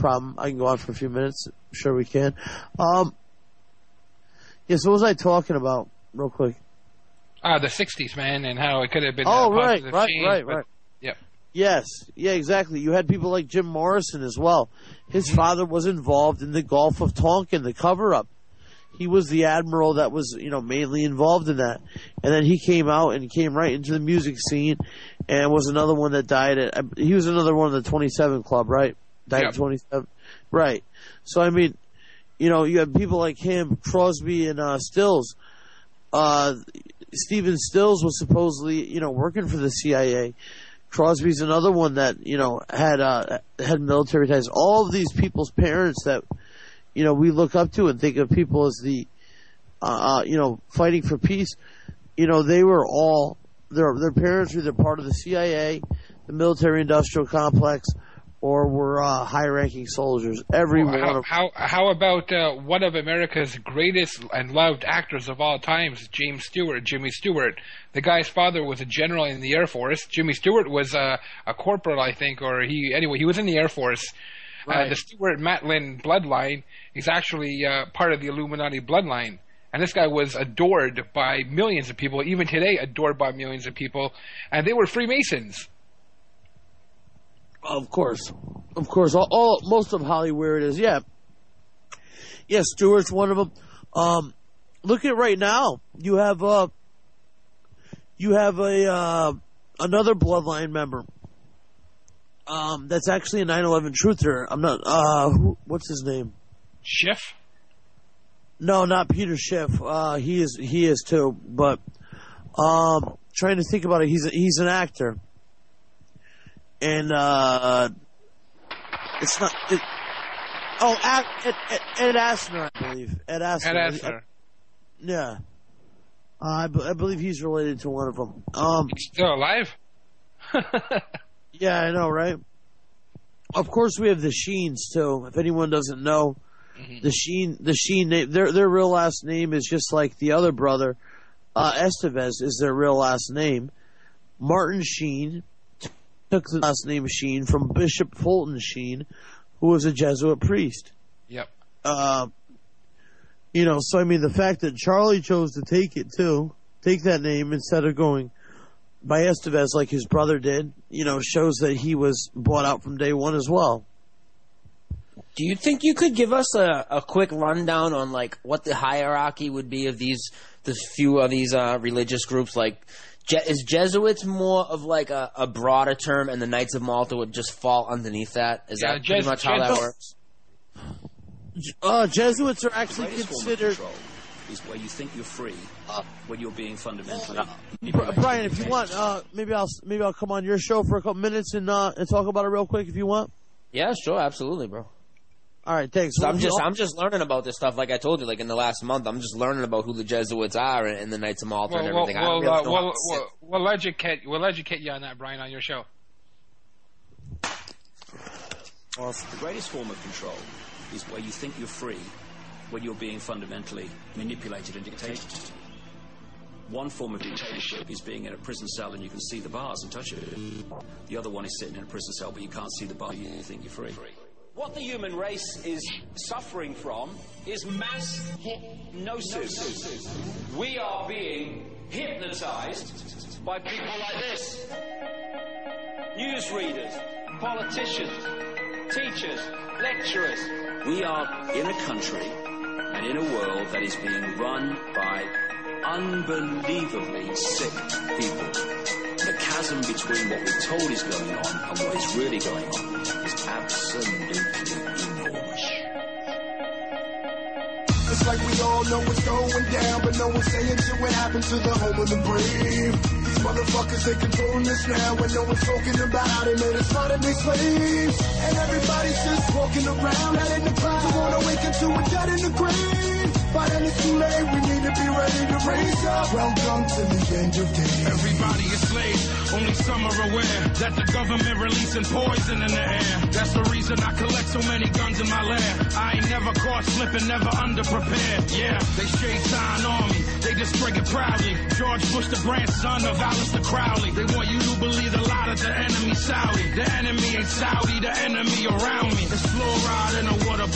problem. I can go on for a few minutes. Sure we can. Yeah, so what was I talking about, real quick? The 60s, man, and how it could have been right. Yep. Yes, yeah, exactly. You had people like Jim Morrison as well. His father was involved in the Gulf of Tonkin, the cover-up. He was the admiral that was, mainly involved in that. And then he came out and came right into the music scene and was another one that died he was another one of the 27 Club, right? Died at 27. Right. So, I mean, you have people like him, Crosby and Stills. Stephen Stills was supposedly, working for the CIA. Crosby's another one that, had military ties. All of these people's parents that, we look up to and think of people as the, fighting for peace. They were all, their parents were either part of the CIA, the military-industrial complex, or were high-ranking soldiers. How about one of America's greatest and loved actors of all times, Jimmy Stewart? The guy's father was a general in the Air Force. Jimmy Stewart was a corporal, I think, he was in the Air Force. Right. The Stewart-Matlin bloodline is actually part of the Illuminati bloodline. And this guy was adored by millions of people, even today adored by millions of people. And they were Freemasons. Of course. Most of Hollywood is, yeah. Yeah, Stewart's one of them. Look at right now. You have another bloodline member. That's actually a 9/11 truther. I'm not. What's his name? Schiff? No, not Peter Schiff. He is too. But trying to think about it. He's an actor, and it's not. Ed Asner, I believe. Ed Asner. Yeah. I believe he's related to one of them. He's still alive? Yeah, I know, right? Of course, we have the Sheens too. If anyone doesn't know, the Sheen name, their real last name is just like the other brother, Estevez is their real last name. Martin Sheen took the last name Sheen from Bishop Fulton Sheen, who was a Jesuit priest. Yep. So I mean, the fact that Charlie chose to take that name instead of going by Estevez like his brother did, shows that he was bought out from day one as well. Do you think you could give us a quick rundown on like what the hierarchy would be of these few of these religious groups? Like, is Jesuits more of like a broader term, and the Knights of Malta would just fall underneath that? Is that pretty much how that works? Jesuits are actually considered. Is where you think you're free when you're being fundamentally. Brian, if you want, maybe I'll come on your show for a couple minutes and talk about it real quick if you want. Yeah, sure, absolutely, bro. All right, thanks. So I'm just learning about this stuff. Like I told you, like in the last month, I'm just learning about who the Jesuits are and the Knights of Malta and everything. We'll educate you on that, Brian, on your show. The greatest form of control is where you think you're free when you're being fundamentally manipulated and dictated. One form of dictatorship is being in a prison cell and you can see the bars and touch it. The other one is sitting in a prison cell but you can't see the bar, you think you're free. What the human race is suffering from is mass hypnosis. We are being hypnotized by people like this. Newsreaders, politicians, teachers, lecturers. We are in a country and in a world that is being run by unbelievably sick people. The chasm between what we're told is going on and what is really going on is absolutely enormous. It's like we all know what's going down, but no one's saying shit what happened to the home of the brave. These motherfuckers, they controlling us now, and no one's talking about how they made us modern day slaves. And everybody's just walking around, head in the clouds, who wanna wake up to a dead in the grave. But then it's too late, we need to be ready to raise up. Welcome to the end of days. Everybody is slaves, only some are aware that the government releasing poison in the air. That's the reason I collect so many guns in my lab. I ain't never caught slipping, never underprepared. Yeah, they straight sign on me, they display it proudly. George Bush, the grandson of Alistair Crowley. They want you to believe a lot of the enemy Saudi. The enemy ain't Saudi, the enemy around me. It's fluoride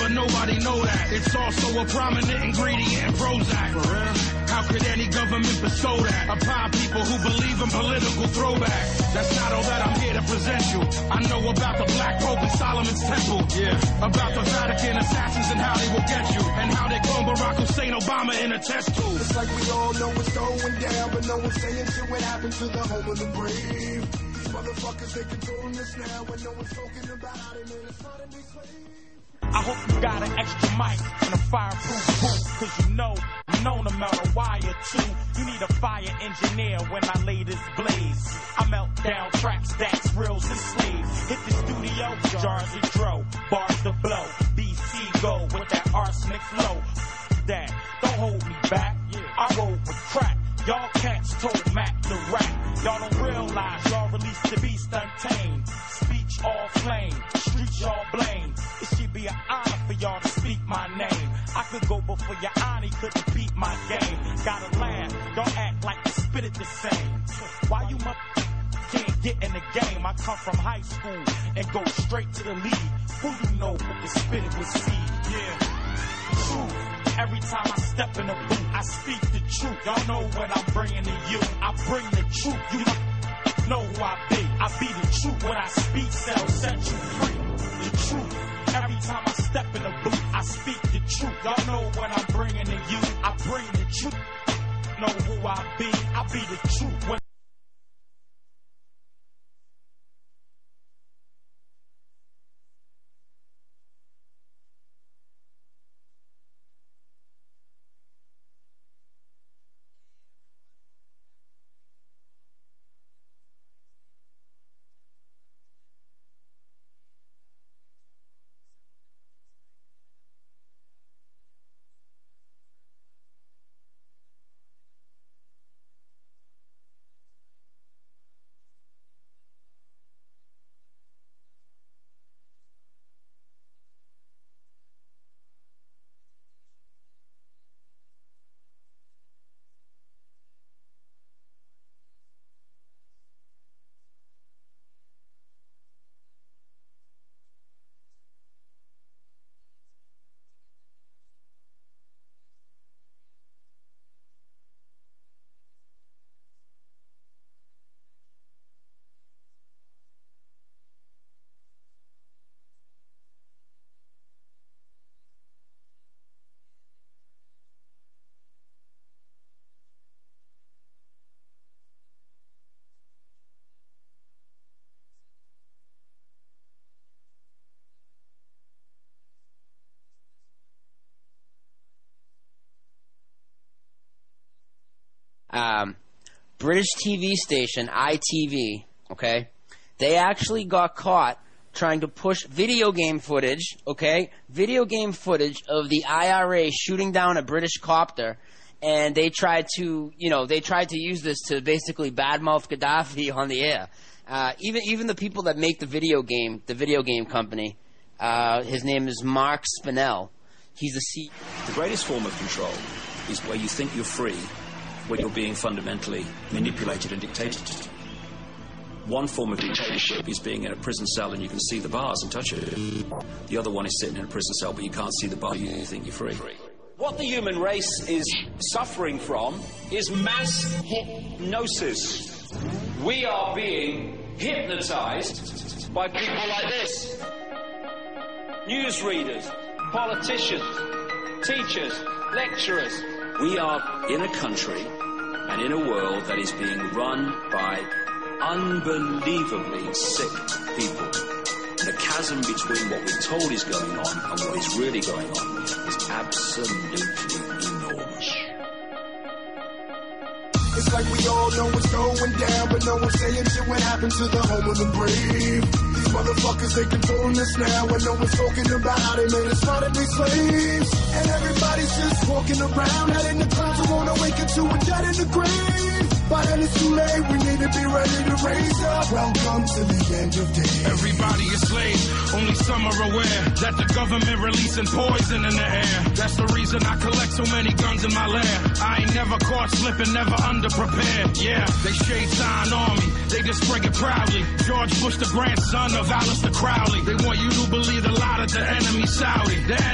but nobody know that. It's also a prominent ingredient in Prozac. For real? How could any government bestow that upon people who believe in political throwback? That's not all that I'm here to present you. I know about the Black Pope and Solomon's Temple. Yeah. About the Vatican assassins and how they will get you. And how they clone Barack Hussein Obama in a test tube. It's like we all know what's going down, but no one's saying shit what happened to the home of the brave. These motherfuckers, they controlling us now, and no one's talking about how they made us not any slaves. I hope you got an extra mic and a fireproof booth, cause you know I'm known to melt a wire too. You need a fire engineer when I lay this blaze. I melt down tracks, stacks, reels, and sleeves. Hit the studio, jars of dro, bars to blow. BC go with that arsenic flow. That, don't hold me back, I roll with crack. Y'all cats told Mac to rap. Y'all don't realize y'all released the beast untamed. Speech all flame, streets y'all blame. It should be an honor for y'all to speak my name. I could go before your honor couldn't beat my game. Gotta laugh, don't act like you spit it the same. Why you can't get in the game? I come from high school and go straight to the league. Who you know who can spit it with seed? Yeah, truth. Every time I step in the booth, I speak the truth. Y'all know what I'm bringing to you. I bring the truth. You know who I be. I be the truth. When I speak, set you free. The truth. Every time I step in the booth, I speak the truth. Y'all know what I'm bringing to you. I bring the truth. Know who I be. I be the truth. When British TV station, ITV, okay? They actually got caught trying to push video game footage, okay? Video game footage of the IRA shooting down a British copter, and they tried to use this to basically badmouth Gaddafi on the air. Even the people that make the video game company, his name is Mark Spinell. He's the CEO. The greatest form of control is where you think you're free, when you're being fundamentally manipulated and dictated. One form of dictatorship is being in a prison cell and you can see the bars and touch it. The other one is sitting in a prison cell but you can't see the bar, you think you're free. What the human race is suffering from is mass hypnosis. We are being hypnotized by people like this. Newsreaders, politicians, teachers, lecturers. We are in a country and in a world that is being run by unbelievably sick people. The chasm between what we're told is going on and what is really going on is absolutely enormous. It's like we all know what's going down, but no one's saying shit what happened to the home of the brave. These motherfuckers, they controlling us now, and no one's talking about how they made us modern day slaves. And everybody's just walking around, heading the clouds, who wanna wake up to a dead in the grave. But then it's too late, we need to be ready to raise up. Welcome to the end of days. Everybody is slaves, only some are aware that the government releasing poison in the air. That's the reason I collect so many guns in my lair. I ain't never caught slipping, never underprepared. Yeah, they shade sign on me, they just bring it proudly. George Bush, the grandson of Aleister Crowley. They want you to believe a lot of the enemy Saudi. The enemy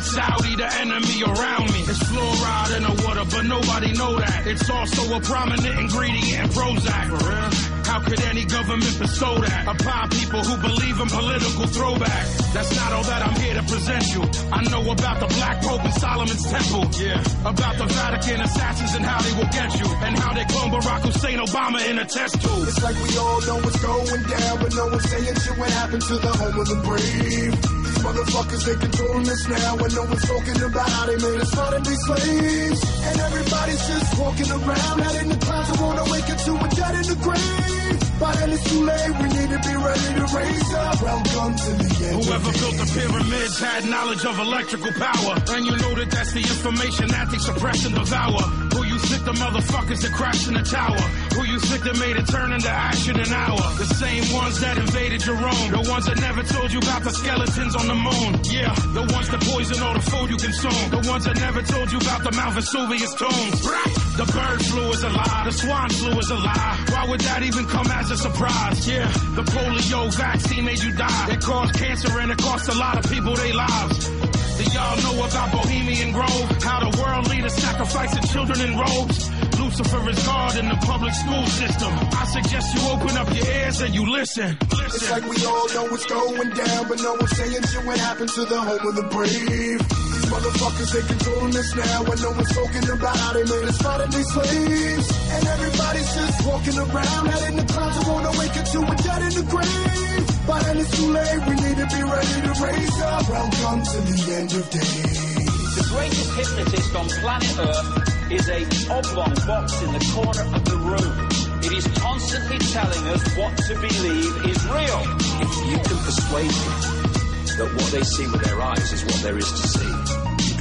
like Saudi, the enemy around me. It's fluoride in the water, but nobody know that. It's also a prominent ingredient in Prozac. For real? How could any government bestow that upon people who believe in political throwback? That's not all that I'm here to present you. I know about the Black Pope and Solomon's Temple. Yeah. About the Vatican assassins and how they will get you. And how they clone Barack Hussein Obama in a test tube. It's like we all know what's going down, but no one's saying shit what happened to the home of the brave. These motherfuckers, they controlling us now, and no one's talking about how they made us modern day slaves. And everybody's just walking around, out in the clouds, and wanna wake up to a dead in the grave. But then it's too late, we need to be ready to raise up. Welcome to the end. Whoever built the pyramids had knowledge of electrical power. And you know that that's the information that they suppress and devour. Who you think the motherfuckers that crashed in the tower? Who you think that made it turn into ash in an hour? The same ones that invaded your own. The ones that never told you about the skeletons on the moon. Yeah, the ones that poison all the food you consume. The ones that never told you about the Mount Vesuvius tombs. The bird flu is a lie. The swine flu is a lie. Why would that even come as a surprise? Yeah, the polio vaccine made you die. It caused cancer and it cost a lot of people their lives. Do y'all know about Bohemian Grove? How the world leaders sacrificing children in robes? Lucifer is God in the public school system. I suggest you open up your ears and you listen. It's like we all know what's going down, but no one's saying shit what happened to the home of the brave. These motherfuckers, they controlling us now, and no one's talking about how they made us modern day slaves. And everybody's just walking around, out in the clouds, and wanna wake up to a dead in the grave. But then it's too late, we need to be ready to raise up. Welcome to the end of days. The greatest hypnotist on planet Earth is a oblong box in the corner of the room. It is constantly telling us what to believe is real. If you can persuade them that what they see with their eyes is what there is to see, you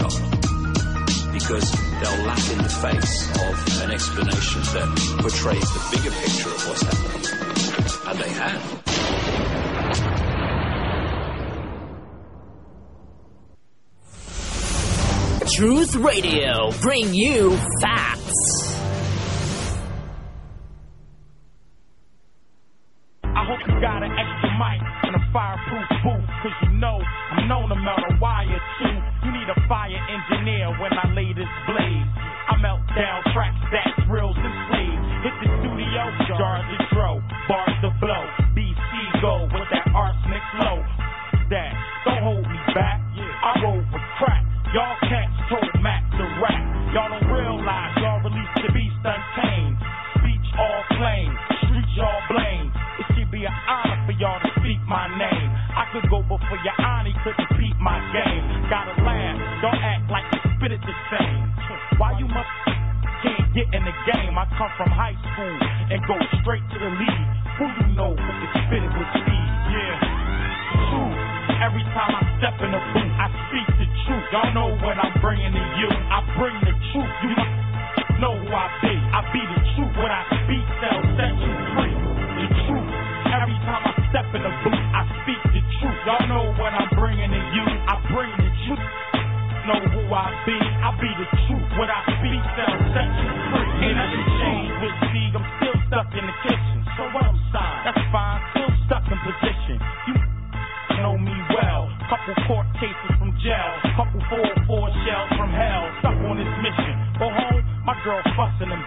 can't. Because they'll laugh in the face of an explanation that portrays the bigger picture of what's happening. And they have. Truth Radio, bring you facts. I hope you got an extra mic and a fireproof booth, cause you know I'm known to melt a wire too. You need a fire engineer when I lay this blaze. I melt down tracks, stacks, reels, and slaves. Hit the studio, jars to throw, bars to blow. BC go with that arsenic flow. That, don't hold me back, I roll with crack. Y'all cats told Mac to rap. Y'all don't realize y'all released the beast untamed. Speech all flame, streets y'all blame. It should be an honor for y'all to speak my name. I could go before your honor, couldn't beat my game. Gotta laugh, don't act like you spit it the same. Why you can't get in the game? I come from high school and go straight to the league. Who you know who can spit it with speed? Yeah, true. Every time I step in the booth, I speak the truth. Y'all know what I'm bringing to you. I bring the truth. You know who I be. I be the truth. When I speak, they'll set you free. The truth. Every time I step in the booth, I speak the truth. Y'all know what I'm bringing to you. I bring the truth. Know who I be. I be the truth. When I speak, they'll set you free. Ain't nothing changed with Sieg. I'm still stuck in the kitchen. So what I'm signed, that's fine. Still stuck in position. You know me well. Couple court cases from jail. Couple 404 shells from hell. Stuck on this mission. Go home, my girl fussing and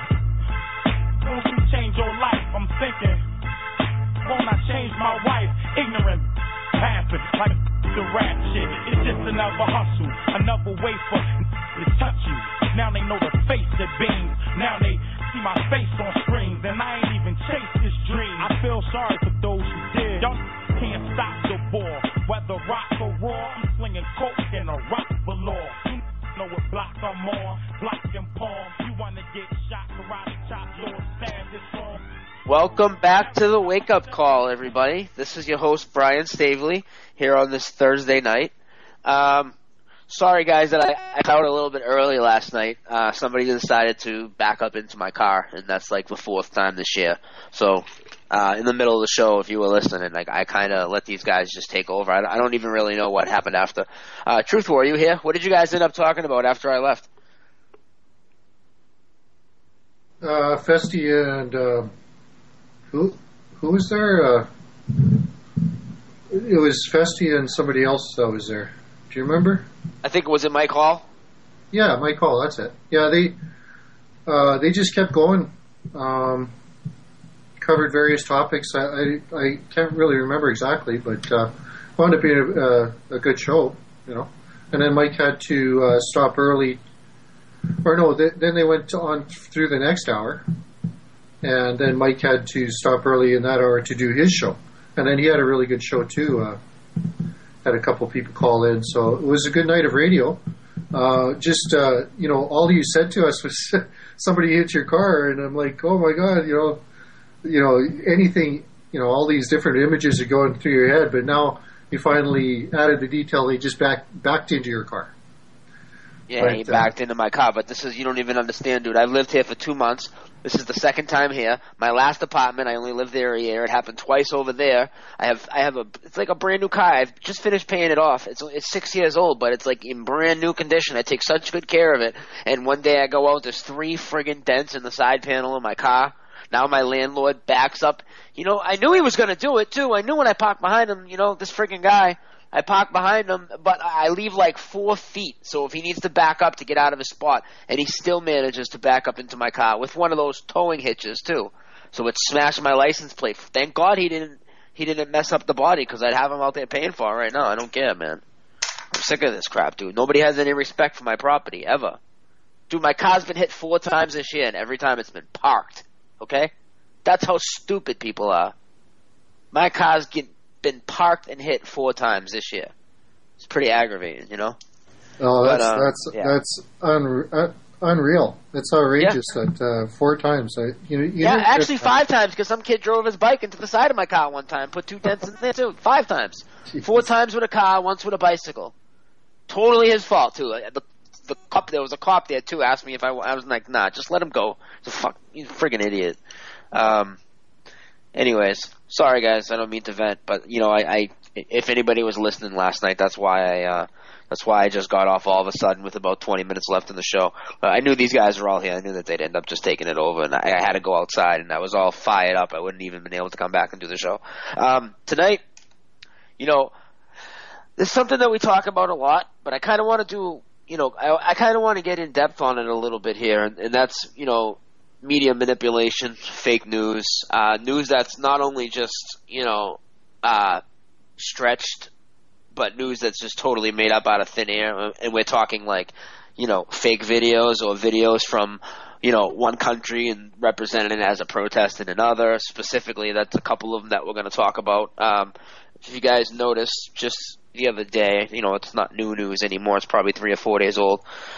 won't you change your life? I'm thinking, won't I change my wife? Ignorant happen like the rap shit. It's just another hustle, another way for to touch you. Now they know the face that beams. Now they see my face on screens, and I ain't even chased this dream. I feel sorry for those who did. Y'all can't stop the ball. Whether rock or raw, I'm slinging coke and a rock below. You know what block I'm on, block and palm. You wanna get shot, karate chop, Lord, stand this song. Welcome back to the Wake Up Call, everybody. This is your host, Brian Stavely, here on this Thursday night. Sorry, guys, that I got out a little bit early last night. Somebody decided to back up into my car, and that's like the fourth time this year. So in the middle of the show, if you were listening, like I kind of let these guys just take over. I don't even really know what happened after. Truth, were you here? What did you guys end up talking about after I left? Festi and who was there? It was Festi and somebody else that was there. Do you remember? I think it was in Mike Hall. Yeah, Mike Hall. That's it. Yeah, they just kept going. Covered various topics. I can't really remember exactly, but wound up being a good show, you know. And then Mike had to stop early, or no, then they went on through the next hour, and then Mike had to stop early in that hour to do his show. And then he had a really good show too. Had a couple people call in, so it was a good night of radio. You know, all you said to us was somebody hit your car, and I'm like, oh my God, you know, anything, you know, all these different images are going through your head, but now you finally added the detail they just backed into your car. Yeah, he backed into my car, but this is, you don't even understand, dude. I've lived here for 2 months. This is the second time here. My last apartment, I only lived there a year. It happened twice over there. It's like a brand new car. I've just finished paying it off. It's 6 years old, but it's like in brand new condition. I take such good care of it. And one day I go out, there's 3 friggin' dents in the side panel of my car. Now my landlord backs up. You know, I knew he was going to do it, too. I knew when I parked behind him, you know, this friggin' guy, I park behind him, but I leave like 4 feet. So if he needs to back up to get out of his spot, and he still manages to back up into my car with one of those towing hitches, too. So it smashed my license plate. Thank God he didn't mess up the body, because I'd have him out there paying for it right now. I don't care, man. I'm sick of this crap, dude. Nobody has any respect for my property, ever. Dude, my car's been hit 4 times this year, and every time it's been parked. Okay? That's how stupid people are. My car's been parked and hit 4 times this year. It's pretty aggravating, you know? Oh, that's unreal. That's outrageous. That 4 times. Actually 5 times, because some kid drove his bike into the side of my car one time, put 2 dents in there too. 5 times. Jeez. 4 times with a car, once with a bicycle. Totally his fault too. The cop, there was a cop there too, asked me if I was like, nah, just let him go. He's a friggin' idiot. Anyways, sorry guys, I don't mean to vent, but you know, I if anybody was listening last night, that's why I just got off all of a sudden with about 20 minutes left in the show. I knew these guys were all here. I knew that they'd end up just taking it over, and I had to go outside, and I was all fired up. I wouldn't even been able to come back and do the show. Tonight, you know, there's something that we talk about a lot, but I kind of want to do, you know, I kind of want to get in depth on it a little bit here, and that's, you know, media manipulation, fake news, news that's not only just, you know, stretched, but news that's just totally made up out of thin air. And we're talking like, you know, fake videos or videos from, you know, one country and represented it as a protest in another. Specifically, that's a couple of them that we're going to talk about. If you guys noticed, just the other day, you know, it's not new news anymore. It's probably 3 or 4 days old.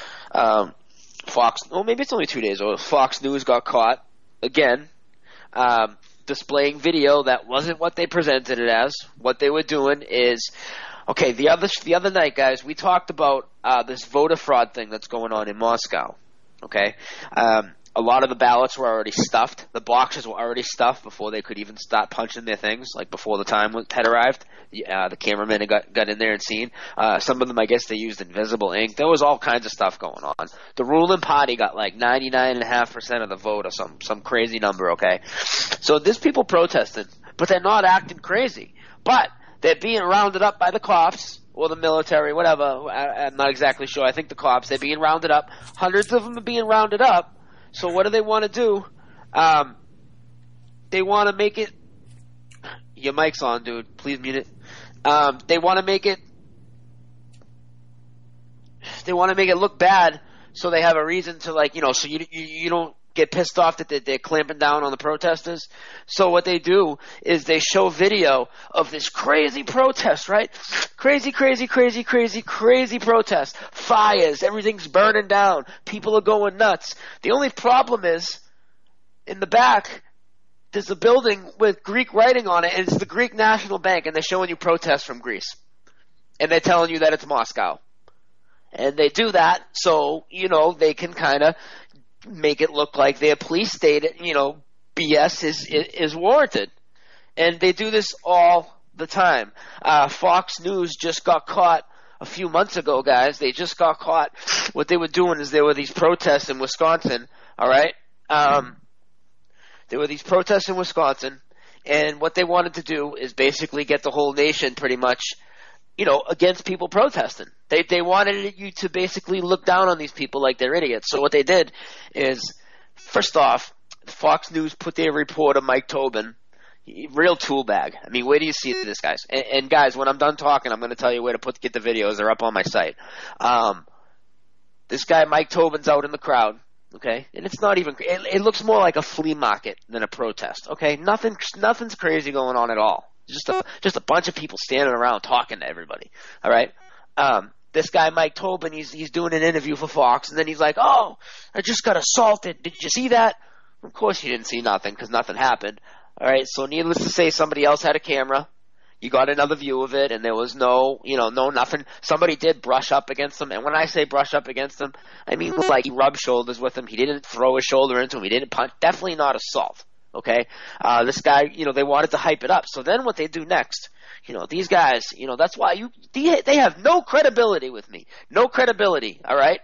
Maybe it's only 2 days old. Fox News got caught again, displaying video that wasn't what they presented it as. What they were doing is, okay, the other night, guys, we talked about this voter fraud thing that's going on in Moscow. Okay, a lot of the ballots were already stuffed. The boxes were already stuffed before they could even start punching their things, like before the time had arrived. The cameraman had got in there and seen. Some of them, I guess, they used invisible ink. There was all kinds of stuff going on. The ruling party got like 99.5% of the vote, or some crazy number, okay? So there's people protesting, but they're not acting crazy. But they're being rounded up by the cops or the military, whatever. I'm not exactly sure. I think the cops, they're being rounded up. Hundreds of them are being rounded up. So what do they want to do? They want to make it... Your mic's on, dude. Please mute it. They want to make it... They want to make it look bad, so they have a reason to, like, you know, so you don't get pissed off that they're clamping down on the protesters. So what they do is they show video of this crazy protest, right? Crazy protest. Fires, everything's burning down. People are going nuts. The only problem is, in the back, there's a building with Greek writing on it, and it's the Greek National Bank, and they're showing you protests from Greece. And they're telling you that it's Moscow. And they do that so, you know, they can kind of make it look like their police state, you know, BS is warranted. And they do this all the time. Fox News just got caught a few months ago, guys. They just got caught. What they were doing is there were these protests in Wisconsin, all right? There were these protests in Wisconsin, and what they wanted to do is basically get the whole nation pretty much against people protesting. They wanted you to basically look down on these people like they're idiots. So what they did is, first off, Fox News put their reporter Mike Tobin, real tool bag. I mean, where do you see this, guys? And guys, when I'm done talking, I'm going to tell you where to get the videos. They're up on my site. This guy Mike Tobin's out in the crowd. Okay, and it's not even. It looks more like a flea market than a protest. Okay, nothing's crazy going on at all. Just a bunch of people standing around talking to everybody. All right. This guy Mike Tobin, he's doing an interview for Fox, and then he's like, "Oh, I just got assaulted. Did you see that?" Of course, you didn't see nothing because nothing happened. All right. So needless to say, somebody else had a camera. You got another view of it, and there was no nothing. Somebody did brush up against him, and when I say brush up against him, I mean like he rubbed shoulders with him. He didn't throw his shoulder into him. He didn't punch. Definitely not assault. Okay, this guy, they wanted to hype it up. So then what they do next, these guys, that's why they have no credibility with me. No credibility, all right?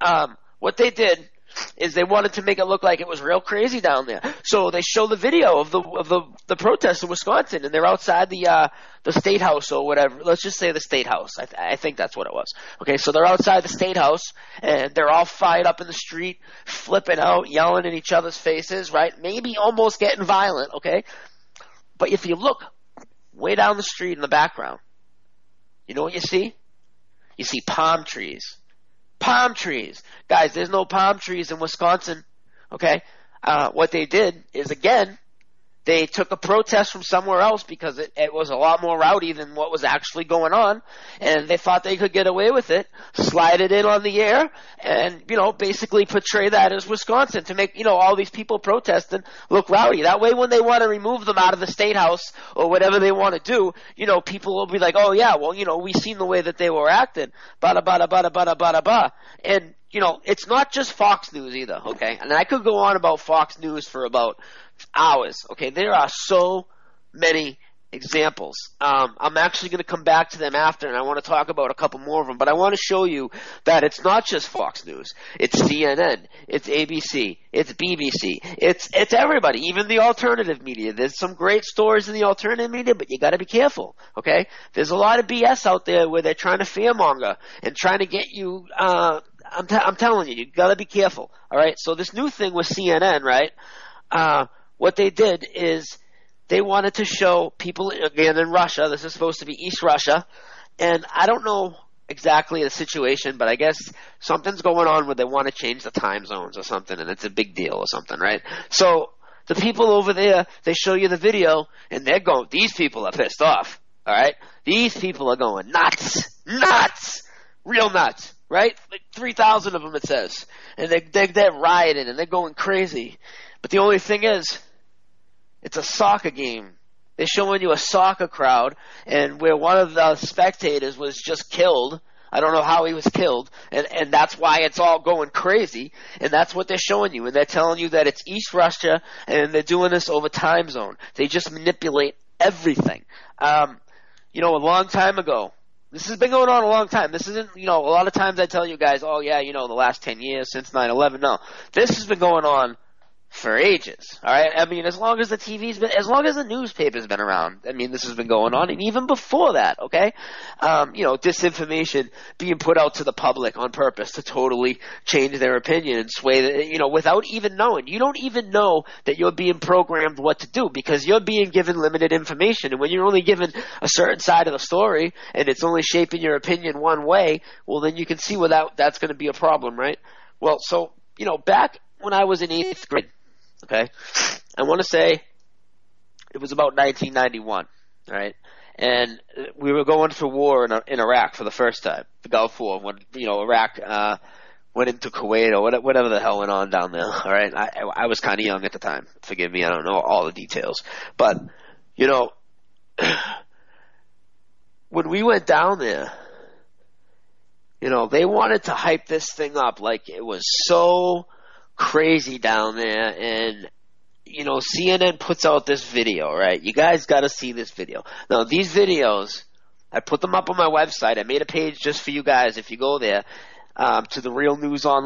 What they did is they wanted to make it look like it was real crazy down there. So they show the video of the protests in Wisconsin, and they're outside the State House or whatever. Let's just say the State House. I think that's what it was. Okay, so they're outside the State House, and they're all fired up in the street, flipping out, yelling in each other's faces, right? Maybe almost getting violent, okay? But if you look way down the street in the background, you know what you see? You see palm trees. Palm trees. Guys, there's no palm trees in Wisconsin, okay? What they did is, again, they took a protest from somewhere else because it was a lot more rowdy than what was actually going on, and they thought they could get away with it, slide it in on the air, and, basically portray that as Wisconsin to make, all these people protesting look rowdy. That way when they want to remove them out of the State House or whatever they want to do, people will be like, oh yeah, well, we seen the way that they were acting, bada bada bada bada bada bada. And, it's not just Fox News either, okay? And I could go on about Fox News for about hours, okay? There are so many examples. I'm actually going to come back to them after, and I want to talk about a couple more of them, but I want to show you that it's not just Fox News. It's CNN, it's ABC, it's BBC, it's everybody, even the alternative media. There's some great stories in the alternative media, but you got to be careful, okay? There's a lot of BS out there where they're trying to fearmonger and trying to get you I'm telling you got to be careful, all right? So this new thing with CNN, right? What they did is they wanted to show people, again, in Russia. This is supposed to be East Russia. And I don't know exactly the situation, but I guess something's going on where they want to change the time zones or something, and it's a big deal or something, right? So the people over there, they show you the video, and they're going, these people are pissed off, all right? These people are going nuts, real nuts. Right? Like 3,000 of them, it says. And they're rioting, and they're going crazy. But the only thing is, it's a soccer game. They're showing you a soccer crowd, and where one of the spectators was just killed. I don't know how he was killed, and that's why it's all going crazy, and that's what they're showing you. And they're telling you that it's East Russia, and they're doing this over time zone. They just manipulate everything. A long time ago, this has been going on a long time. This isn't, a lot of times I tell you guys, oh yeah, the last 10 years since 9/11. No, this has been going on for ages. All right. I mean, as long as as long as the newspaper's been around. I mean, this has been going on, and even before that. Okay. Disinformation being put out to the public on purpose to totally change their opinion and sway without even knowing. You don't even know that you're being programmed what to do because you're being given limited information. And when you're only given a certain side of the story and it's only shaping your opinion one way, well, then you can see where that's going to be a problem, right? Well, so, back when I was in 8th grade, okay, I want to say it was about 1991, all right? And we were going to war in Iraq for the first time, the Gulf War, when, Iraq went into Kuwait or whatever the hell went on down there, all right? I was kind of young at the time. Forgive me, I don't know all the details. But, when we went down there, they wanted to hype this thing up like it was so crazy down there, and CNN puts out this video, right? You guys got to see this video. Now, these videos, I put them up on my website. I made a page just for you guys. If you go there to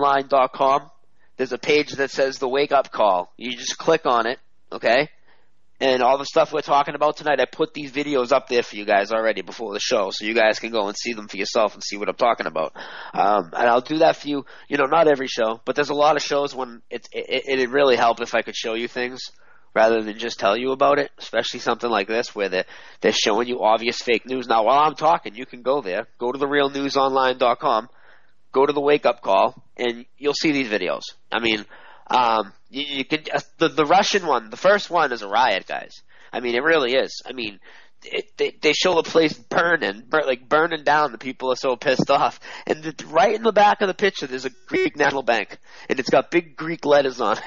therealnewsonline.com, there's a page that says the Wake Up Call. You just click on it, okay? and all the stuff we're talking about tonight, I put these videos up there for you guys already before the show, so you guys can go and see them for yourself and see what I'm talking about. And I'll do that for you. Not every show, but there's a lot of shows when it'd really help if I could show you things rather than just tell you about it, especially something like this where they're showing you obvious fake news. Now, while I'm talking, you can go there, go to therealnewsonline.com, go to the Wake Up Call, and you'll see these videos. I mean, you could the Russian one, the first one is a riot, guys. I mean, it really is. I mean, they show the place burning down. The people are so pissed off. And right in the back of the picture, there's a Greek National Bank, and it's got big Greek letters on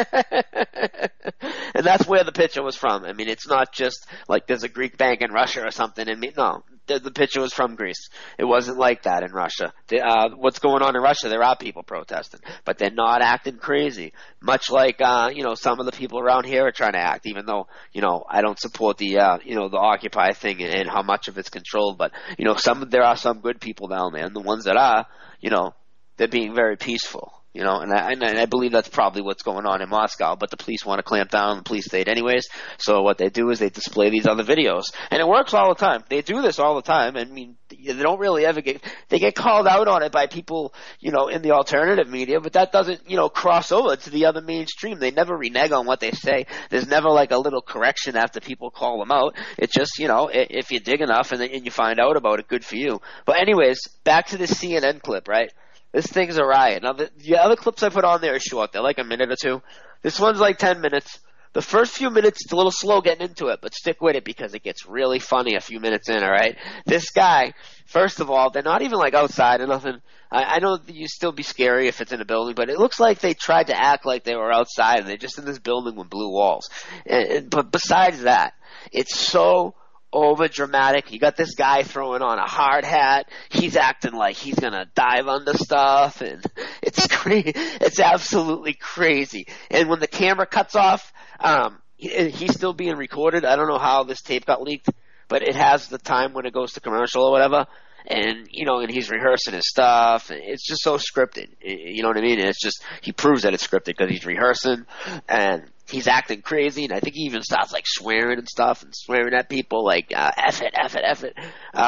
it. And that's where the picture was from. I mean, it's not just like there's a Greek bank in Russia or something. No, the picture was from Greece. It wasn't like that in Russia. What's going on in Russia? There are people protesting, but they're not acting crazy. Much like some of the people around here are trying to act. Even though I don't support the Occupy thing and how much of it's controlled, but there are some good people down there, and the ones that are, they're being very peaceful. And I believe that's probably what's going on in Moscow, but the police want to clamp down on the police state anyways, so what they do is they display these other videos. And it works all the time. They do this all the time. I mean, they don't really ever they get called out on it by people, in the alternative media, but that doesn't, cross over to the other mainstream. They never renege on what they say. There's never like a little correction after people call them out. It's just, if you dig enough and you find out about it, good for you. But anyways, back to this CNN clip, right? This thing's a riot. Now, the other clips I put on there are short. They're like a minute or two. This one's like 10 minutes. The first few minutes, it's a little slow getting into it, but stick with it because it gets really funny a few minutes in, all right? This guy, first of all, they're not even like outside or nothing. I know that you still be scary if it's in a building, but it looks like they tried to act like they were outside and they're just in this building with blue walls. But besides that, it's so over dramatic. You got this guy throwing on a hard hat. He's acting like he's gonna dive under stuff, and it's crazy. It's absolutely crazy. And when the camera cuts off, he's still being recorded. I don't know how this tape got leaked, but it has the time when it goes to commercial or whatever. And and he's rehearsing his stuff. And it's just so scripted. You know what I mean? And it's just he proves that it's scripted because he's rehearsing and he's acting crazy, and I think he even starts like swearing and stuff, and swearing at people like "F it, F it, F it."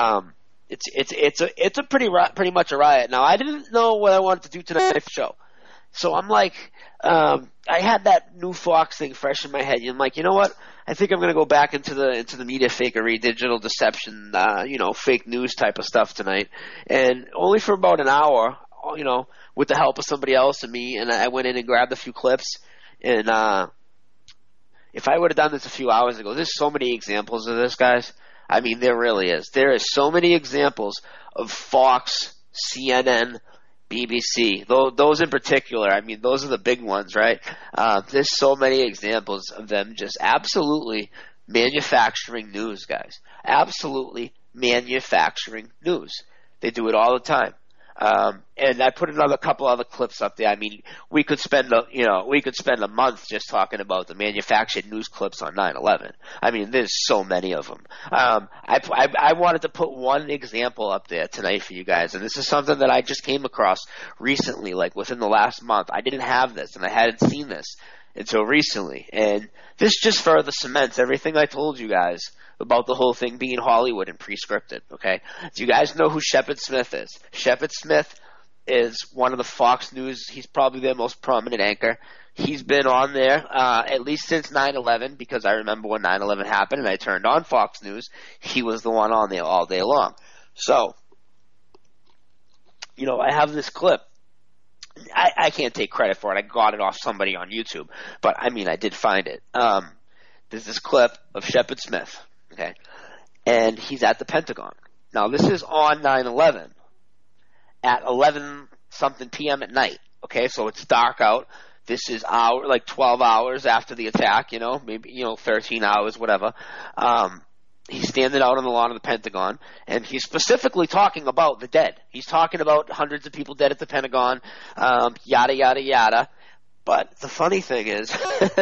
It's a pretty much a riot. Now I didn't know what I wanted to do tonight's show, so I'm like, I had that new Fox thing fresh in my head. And I'm like, you know what? I think I'm gonna go back into the media fakery, digital deception, fake news type of stuff tonight, and only for about an hour, with the help of somebody else and me, and I went in and grabbed a few clips and. If I would have done this a few hours ago, there's so many examples of this, guys. I mean, there really is. There is so many examples of Fox, CNN, BBC. Those in particular, I mean, those are the big ones, right? There's so many examples of them just absolutely manufacturing news, guys. Absolutely manufacturing news. They do it all the time. And I put another couple other clips up there. I mean, we could spend a month just talking about the manufactured news clips on 9/11. I mean, there's so many of them. I wanted to put one example up there tonight for you guys, and this is something that I just came across recently, like within the last month. I didn't have this, and I hadn't seen this until recently, and this just further cements everything I told you guys about the whole thing being Hollywood and pre-scripted, okay? Do you guys know who Shepard Smith is? Shepard Smith is one of the Fox News. He's probably their most prominent anchor. He's been on there at least since 9/11, because I remember when 9/11 happened and I turned on Fox News. He was the one on there all day long. So, I have this clip. I can't take credit for it. I got it off somebody on YouTube. But, I mean, I did find it. There's this clip of Shepard Smith. Okay, and he's at the Pentagon. Now, this is on 9/11 at 11-something p.m. at night. Okay, so it's dark out. This is 12 hours after the attack, maybe, 13 hours, whatever. He's standing out on the lawn of the Pentagon, and he's specifically talking about the dead. He's talking about hundreds of people dead at the Pentagon, yada, yada, yada. But the funny thing is...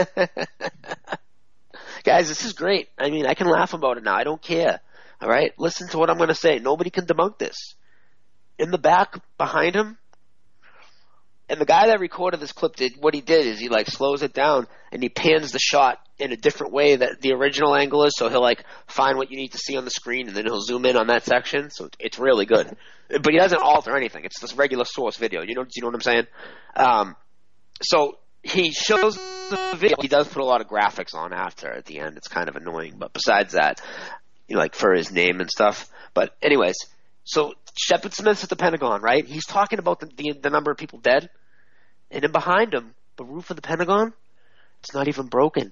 Guys, this is great. I mean, I can laugh about it now. I don't care. All right? Listen to what I'm going to say. Nobody can debunk this. In the back, behind him, And the guy that recorded this clip what he did is he like slows it down and he pans the shot in a different way that the original angle is. So he'll like find what you need to see on the screen and then he'll zoom in on that section. So it's really good. But he doesn't alter anything. It's this regular source video. You know what I'm saying? So he shows the video. He does put a lot of graphics on after at the end. It's kind of annoying. But besides that, like for his name and stuff. But anyways, so Shepard Smith's at the Pentagon, right? He's talking about the number of people dead. And then behind him, the roof of the Pentagon, it's not even broken.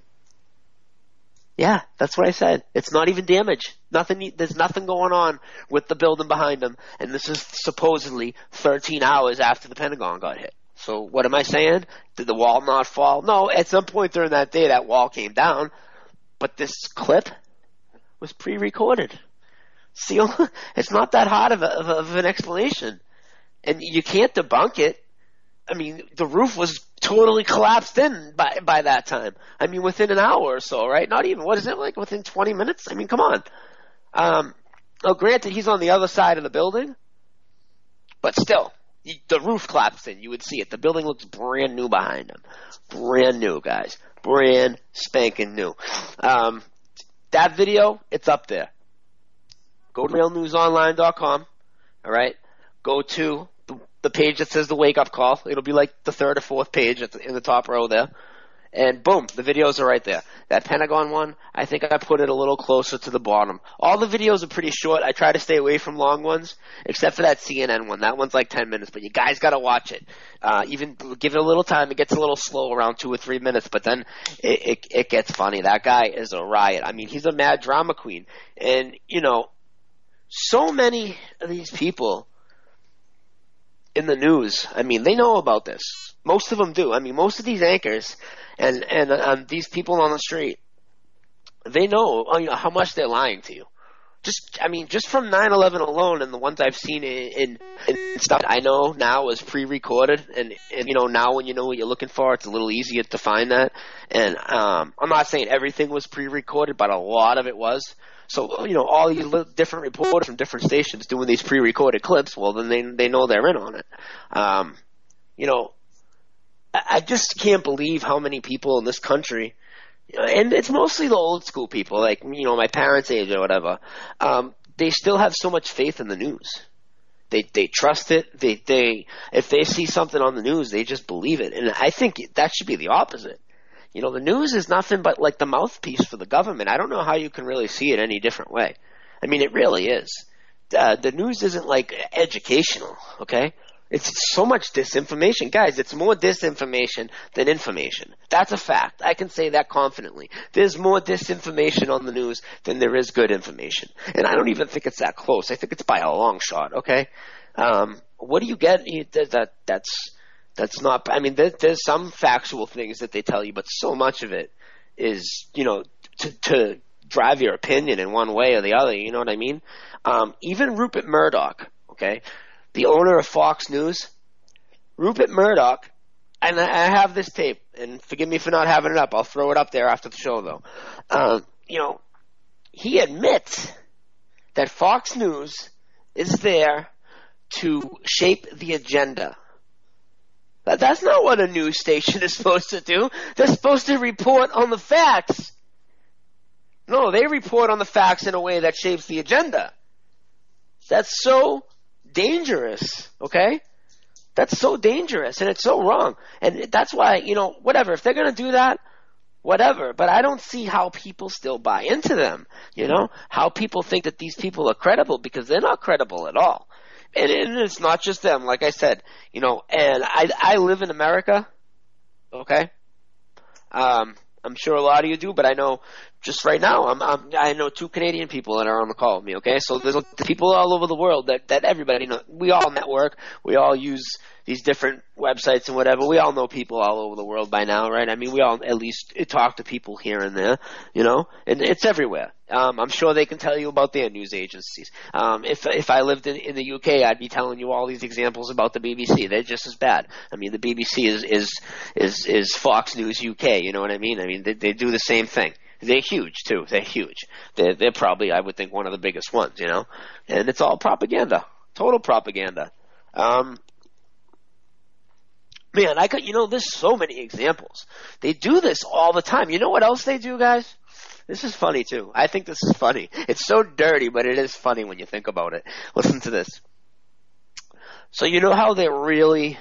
Yeah, that's what I said. It's not even damaged. There's nothing going on with the building behind him. And this is supposedly 13 hours after the Pentagon got hit. So what am I saying? Did the wall not fall? No, at some point during that day, that wall came down. But this clip was pre-recorded. See, it's not that hard of an explanation. And you can't debunk it. I mean, the roof was totally collapsed in by that time. I mean, within an hour or so, right? Not even, what is it, like within 20 minutes? I mean, come on. Granted, he's on the other side of the building, but still, the roof collapsed in. You would see it. The building looks brand new behind him. Brand new, guys. Brand spanking new. That video, it's up there. Go to realnewsonline.com, all right? Go to the page that says the wake-up call. It'll be like the third or fourth page in the top row there. And boom, the videos are right there. That Pentagon one, I think I put it a little closer to the bottom. All the videos are pretty short. I try to stay away from long ones, except for that CNN one. That one's like 10 minutes, but you guys got to watch it. Even give it a little time. It gets a little slow around 2 or 3 minutes, but then it gets funny. That guy is a riot. I mean, he's a mad drama queen. And, so many of these people in the news, I mean, they know about this. Most of them do. I mean, most of these anchors and these people on the street, they know how much they're lying to you. Just from 9/11 alone, and the ones I've seen in stuff I know now is pre-recorded, and now when you know what you're looking for, it's a little easier to find that. And I'm not saying everything was pre-recorded, but a lot of it was. So, all these different reporters from different stations doing these pre-recorded clips, well, then they know they're in on it. I just can't believe how many people in this country, and it's mostly the old school people, like, my parents' age or whatever, they still have so much faith in the news. They trust it. If they see something on the news, they just believe it. And I think that should be the opposite. The news is nothing but like the mouthpiece for the government. I don't know how you can really see it any different way. I mean, it really is. The news isn't like educational, okay? It's so much disinformation. Guys, it's more disinformation than information. That's a fact. I can say that confidently. There's more disinformation on the news than there is good information. And I don't even think it's that close. I think it's by a long shot, okay? What do you get? That's not – I mean, there's some factual things that they tell you, but so much of it is, to drive your opinion in one way or the other, you know what I mean? Even Rupert Murdoch, okay, the owner of Fox News, Rupert Murdoch, and I have this tape, and forgive me for not having it up. I'll throw it up there after the show, though. He admits that Fox News is there to shape the agenda. That's not what a news station is supposed to do. They're supposed to report on the facts. No, they report on the facts in a way that shapes the agenda. That's so dangerous, okay? That's so dangerous, and it's so wrong. And that's why, whatever. If they're going to do that, whatever. But I don't see how people still buy into them, how people think that these people are credible, because they're not credible at all. And it's not just them, like I said, and I live in America, okay? I'm sure a lot of you do, but I know just right now, I know 2 Canadian people that are on the call with me, okay? So there's people all over the world that everybody knows. We all network. We all use these different websites and whatever. We all know people all over the world by now, right? I mean, we all at least talk to people here and there, and it's everywhere. I'm sure they can tell you about their news agencies. If I lived in the UK, I'd be telling you all these examples about the BBC. They're just as bad. I mean, the BBC is Fox News UK. You know what I mean? I mean, they do the same thing. They're huge too. They're huge. They're probably, I would think, one of the biggest ones. And it's all propaganda, total propaganda. Man, there's so many examples. They do this all the time. You know what else they do, guys? This is funny, too. I think this is funny. It's so dirty, but it is funny when you think about it. Listen to this. So you know how they're really,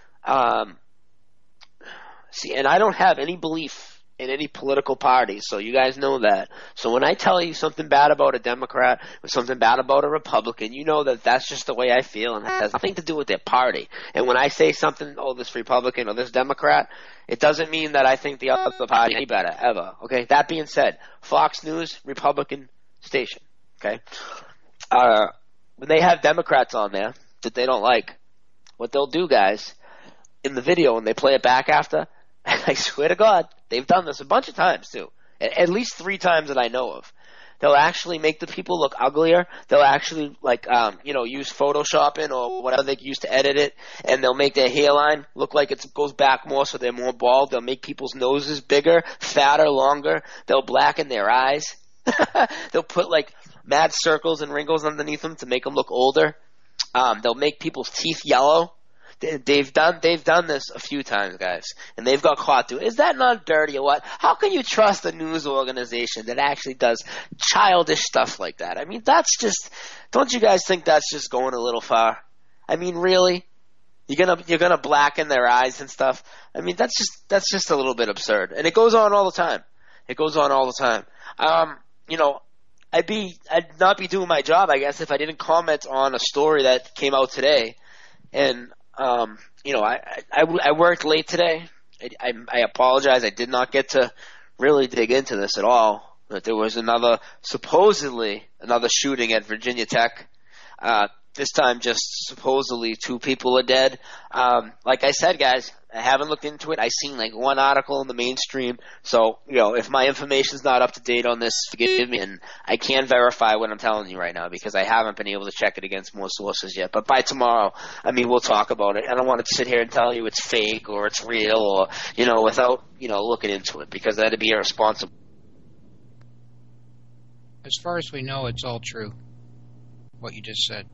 see, and I don't have any belief in any political party, so you guys know that. So when I tell you something bad about a Democrat or something bad about a Republican, you know that that's just the way I feel, and it has nothing to do with their party. And when I say something, oh, this Republican or this Democrat, it doesn't mean that I think the other party any better, ever. Okay? That being said, Fox News, Republican station. Okay? When they have Democrats on there that they don't like, what they'll do, guys, in the video when they play it back after, I swear to God, they've done this a bunch of times too. At least 3 times that I know of. They'll actually make the people look uglier. They'll actually use Photoshopping or whatever they use to edit it, and they'll make their hairline look like it goes back more so they're more bald. They'll make people's noses bigger, fatter, longer. They'll blacken their eyes. They'll put like mad circles and wrinkles underneath them to make them look older. They'll make people's teeth yellow. They've done this a few times, guys, and they've got caught doing. Is that not dirty or what? How can you trust a news organization that actually does childish stuff like that? I mean, that's just. Don't you guys think that's just going a little far? I mean, really? You're gonna blacken their eyes and stuff? I mean, that's just a little bit absurd, and it goes on all the time. I'd not be doing my job, I guess, if I didn't comment on a story that came out today, and. I worked late today. I apologize. I did not get to really dig into this at all. But there was supposedly another shooting at Virginia Tech. This time, just supposedly 2 people are dead. Like I said, guys, I haven't looked into it. I seen like one article in the mainstream. So, if my information's not up to date on this, forgive me. And I can't verify what I'm telling you right now because I haven't been able to check it against more sources yet. But by tomorrow, we'll talk about it. I don't want to sit here and tell you it's fake or it's real or, without, looking into it because that'd be irresponsible. As far as we know, it's all true, what you just said.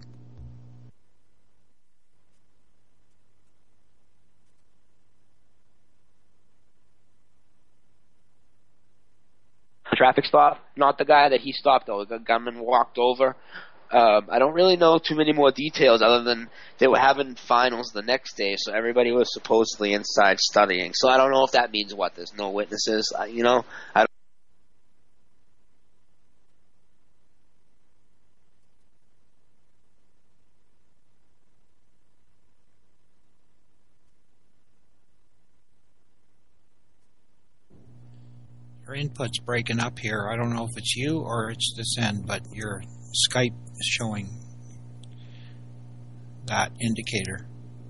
Traffic stop, not the guy that he stopped though. The gunman walked over. I don't really know too many more details other than they were having finals the next day, so everybody was supposedly inside studying. So I don't know if that means what. There's no witnesses. I don't. Your input's breaking up here. I don't know if it's you or it's this end, but your Skype is showing that indicator.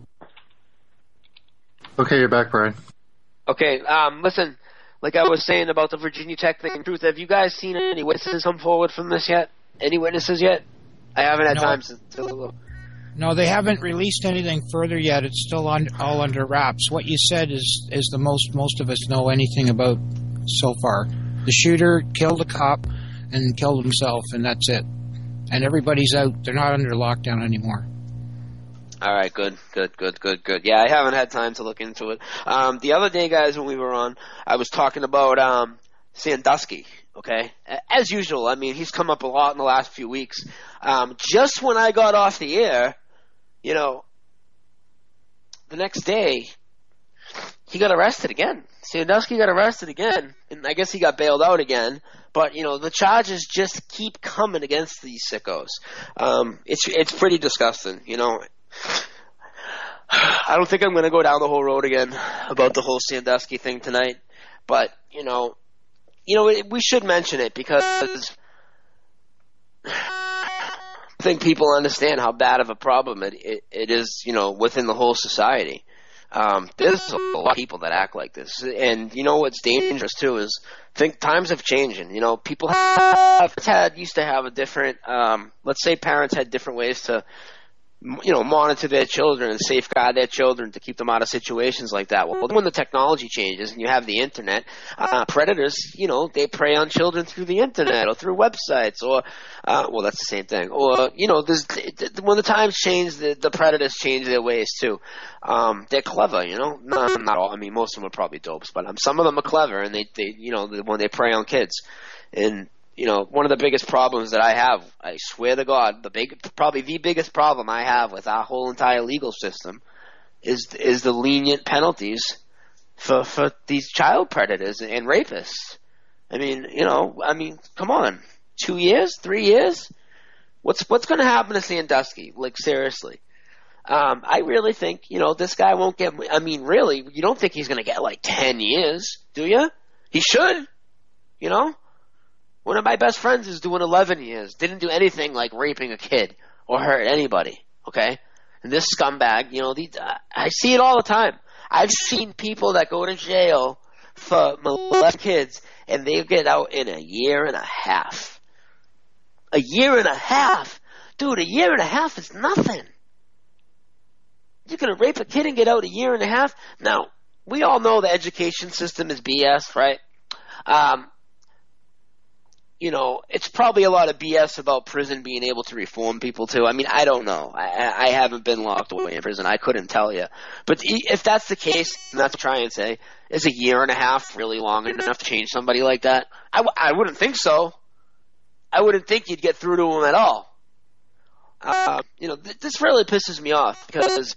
Okay, you're back, Brian. Okay, listen, like I was saying about the Virginia Tech thing, Truth, have you guys seen any witnesses come forward from this yet? Any witnesses yet? I haven't had time to look. No, they haven't released anything further yet. It's still all under wraps. What you said is the most of us know anything about so far. The shooter killed a cop and killed himself, and that's it. And everybody's out. They're not under lockdown anymore. All right, good. Yeah, I haven't had time to look into it. The other day, guys, when we were on, I was talking about Sandusky, okay? As usual, he's come up a lot in the last few weeks. Just when I got off the air, the next day, he got arrested again. Sandusky got arrested again, and I guess he got bailed out again. But, the charges just keep coming against these sickos. It's pretty disgusting, I don't think I'm going to go down the whole road again about the whole Sandusky thing tonight. But, we should mention it because I think people understand how bad of a problem it is, within the whole society. There's a lot of people that act like this, and what's dangerous too is times have changed. And people used to have a different. Let's say parents had different ways to monitor their children and safeguard their children to keep them out of situations like that. Well, when the technology changes and you have the internet, predators, they prey on children through the internet or through websites or, that's the same thing. Or, when the times change, the predators change their ways too. They're clever, not all. I mean, most of them are probably dopes, but some of them are clever and they when they prey on kids. And, one of the biggest problems that I have, I swear to God, probably the biggest problem I have with our whole entire legal system is the lenient penalties for these child predators and rapists. I mean, come on, 2 years, 3 years? What's going to happen to Sandusky? Like, seriously. I really think, this guy won't get, really, you don't think he's going to get like 10 years, do you? He should, One of my best friends is doing 11 years. Didn't do anything like raping a kid or hurt anybody, okay? And this scumbag, I see it all the time. I've seen people that go to jail for molesting kids, and they get out in a year and a half. A year and a half? Dude, a year and a half is nothing. You're going to rape a kid and get out a year and a half? Now, we all know the education system is BS, right? It's probably a lot of BS about prison being able to reform people too. I mean, I don't know. I haven't been locked away in prison. I couldn't tell you. But if that's the case, and that's what I'm trying to say, is a year and a half really long enough to change somebody like that? I wouldn't think so. I wouldn't think you'd get through to them at all. This really pisses me off because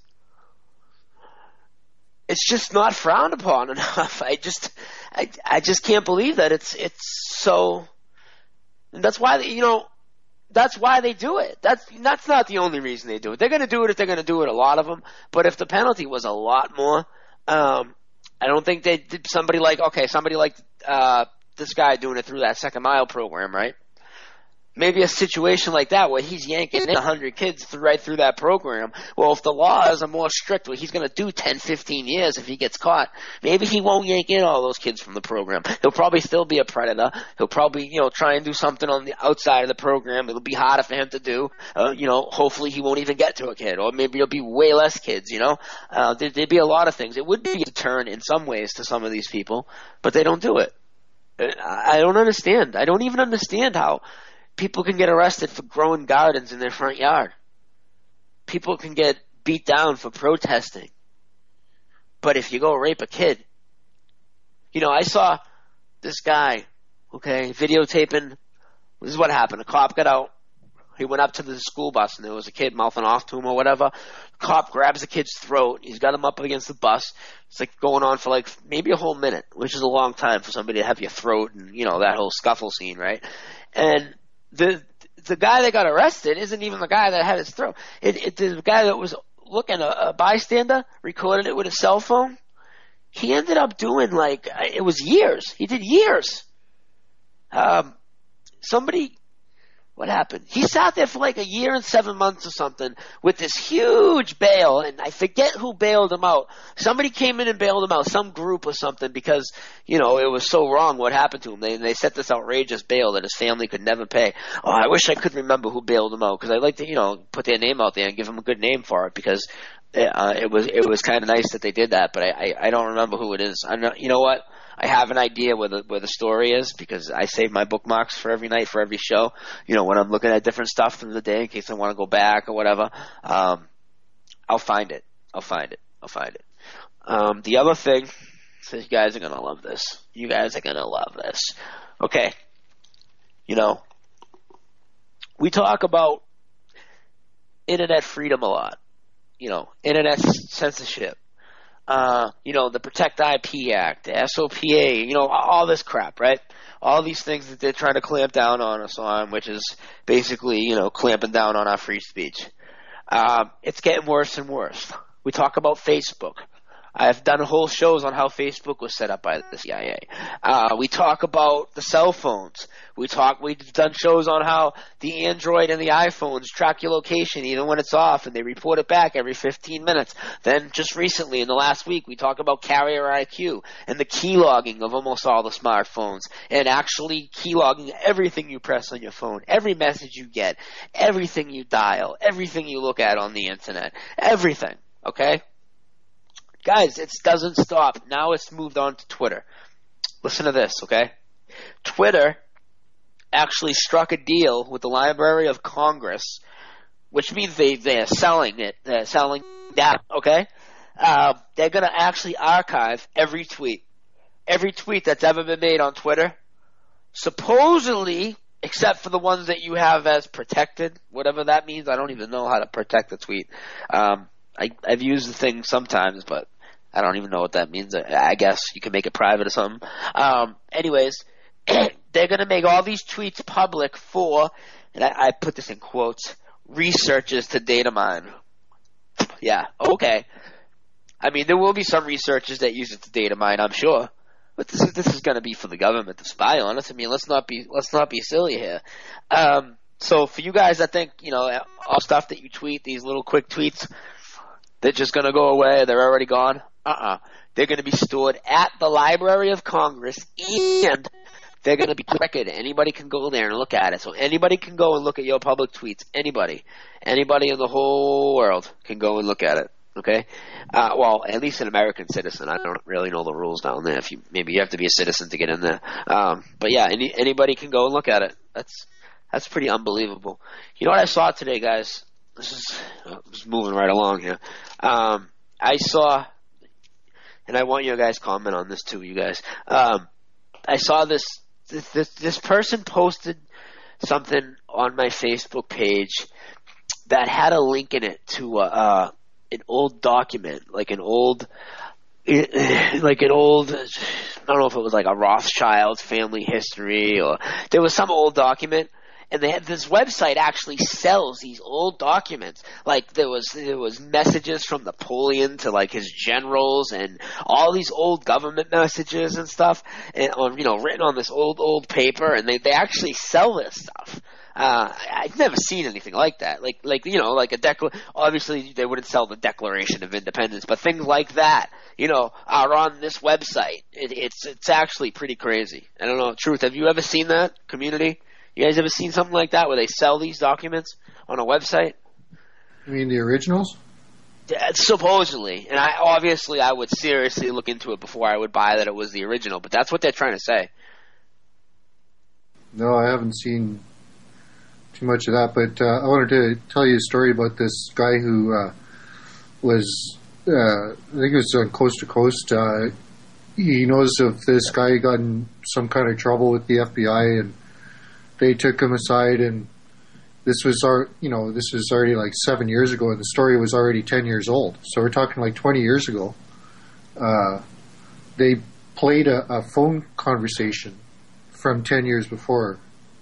it's just not frowned upon enough. I just can't believe that it's so. And that's why that's why they do it. That's not the only reason they do it. They're going to do it if they're going to do it. A lot of them. But if the penalty was a lot more, I don't think they did. Somebody like this guy doing it through that Second Mile program, right? Maybe a situation like that where he's yanking in 100 kids right through that program. Well, if the laws are more strict, where he's going to do 10, 15 years if he gets caught, maybe he won't yank in all those kids from the program. He'll probably still be a predator. He'll probably, try and do something on the outside of the program. It'll be harder for him to do. Hopefully he won't even get to a kid, or maybe it'll be way less kids, There'd be a lot of things. It would be a deterrent in some ways to some of these people, but they don't do it. I don't understand. I don't even understand how people can get arrested for growing gardens in their front yard. People can get beat down for protesting. But if you go rape a kid, I saw this guy, videotaping. This is what happened. A cop got out. He went up to the school bus, and there was a kid mouthing off to him or whatever. Cop grabs the kid's throat. He's got him up against the bus. It's like going on for like maybe a whole minute, which is a long time for somebody to have your throat and, that whole scuffle scene, right? And the guy that got arrested isn't even the guy that had his throat. The guy that was looking, a bystander, recorded it with a cell phone. He ended up doing it was years. He did years. What happened? He sat there for like a year and 7 months or something with this huge bail, and I forget who bailed him out. Somebody came in and bailed him out, some group or something, because, it was so wrong what happened to him. They set this outrageous bail that his family could never pay. Oh, I wish I could remember who bailed him out, because I'd like to, put their name out there and give them a good name for it, because it was kind of nice that they did that, but I don't remember who it is. I'm not, you know what? I have an idea where the story is, because I save my bookmarks for every night, for every show. When I'm looking at different stuff through the day in case I want to go back or whatever. I'll find it. The other thing, so you guys are going to love this. Okay. We talk about internet freedom a lot. Internet censorship. The Protect IP Act, the SOPA, all this crap, right? All these things that they're trying to clamp down on us on, which is basically, clamping down on our free speech. It's getting worse and worse. We talk about Facebook. I've done whole shows on how Facebook was set up by the CIA. We talk about the cell phones. We've done shows on how the Android and the iPhones track your location even when it's off, and they report it back every 15 minutes. Then just recently, in the last week, we talked about carrier IQ and the keylogging of almost all the smartphones, and actually keylogging everything you press on your phone, every message you get, everything you dial, everything you look at on the internet, everything, okay? Guys, it doesn't stop. Now it's moved on to Twitter. Listen to this, okay? Twitter actually struck a deal with the Library of Congress, which means they're selling it. They're selling that, okay? They're going to actually archive every tweet. Every tweet that's ever been made on Twitter. Supposedly, except for the ones that you have as protected, whatever that means. I don't even know how to protect a tweet. I've used the thing sometimes, but I don't even know what that means. I guess you can make it private or something. Anyways, they're going to make all these tweets public for, and I put this in quotes, researchers to data mine. Yeah, okay. I mean, there will be some researchers that use it to data mine, I'm sure. But this is going to be for the government to spy on us. I mean, let's not be silly here. So for you guys that think, all stuff that you tweet, these little quick tweets, they're just going to go away, they're already gone. They're going to be stored at the Library of Congress, and they're going to be record. Anybody can go there and look at it. So anybody can go and look at your public tweets. Anybody in the whole world can go and look at it. Okay? Well, at least an American citizen. I don't really know the rules down there. Maybe you have to be a citizen to get in there. But yeah, anybody can go and look at it. That's pretty unbelievable. You know what I saw today, guys? This is just moving right along here. I saw, and I want you guys to comment on this too, you guys. I saw this person posted something on my Facebook page that had a link in it to an old document, like an old, I don't know if it was like a Rothschild family history, or there was some old document. And this website actually sells these old documents. Like there was messages from Napoleon to like his generals, and all these old government messages and stuff, and written on this old paper. And they actually sell this stuff. I've never seen anything like that. Like obviously they wouldn't sell the Declaration of Independence, but things like that, are on this website. It's actually pretty crazy. I don't know. Truth, have you ever seen that, community? You guys ever seen something like that where they sell these documents on a website? You mean the originals? Supposedly. And I would seriously look into it before I would buy that it was the original, but that's what they're trying to say. No, I haven't seen too much of that, but I wanted to tell you a story about this guy who was, I think it was on Coast to Coast. He knows of this guy who got in some kind of trouble with the FBI, and they took him aside, and this was already like 7 years ago, and the story was already 10 years old. So we're talking like 20 years ago. They played a phone conversation from 10 years before,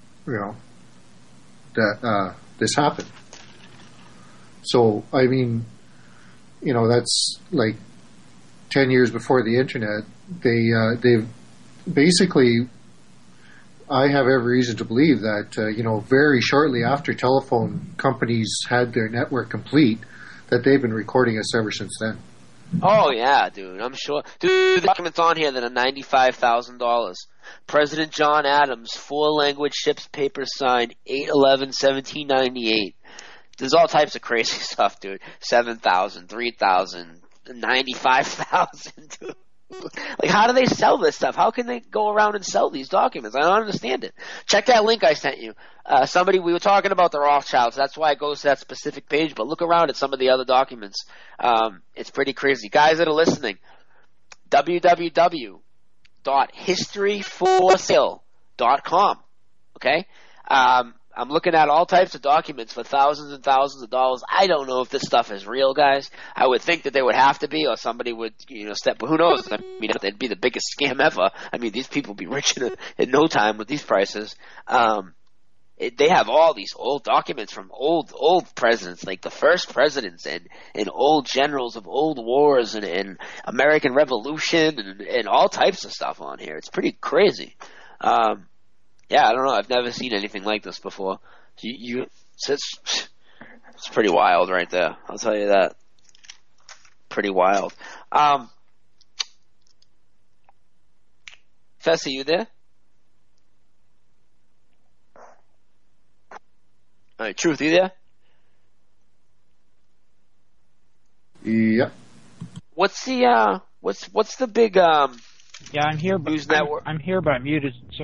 that this happened. So I mean, that's like 10 years before the internet. They've basically. I have every reason to believe that, very shortly after telephone companies had their network complete, that they've been recording us ever since then. Oh, yeah, dude. I'm sure. Dude, the documents on here that are $95,000. President John Adams, 4-language ships papers signed, 8/11/1798. There's all types of crazy stuff, dude. 7,000, 3,000, 95,000, dude. Like, how do they sell this stuff? How can they go around and sell these documents? I don't understand it. Check that link I sent you. We were talking about the Rothschilds. That's why it goes to that specific page, but look around at some of the other documents. It's pretty crazy. Guys that are listening, www.historyforsale.com. Okay? I'm looking at all types of documents for thousands and thousands of dollars. I don't know if this stuff is real, guys. I would think that they would have to be, or somebody would, step. But who knows? I mean, it'd be the biggest scam ever. I mean, these people would be rich in no time with these prices. they have all these old documents from old presidents, like the first presidents and old generals of old wars and American Revolution and all types of stuff on here. It's pretty crazy. Yeah, I don't know. I've never seen anything like this before. It's pretty wild right there. I'll tell you that. Pretty wild. Fessy, you there? All right, Truth, you there? Yeah. What's the big Yeah, I'm here. news network? I'm here, but I'm muted. So.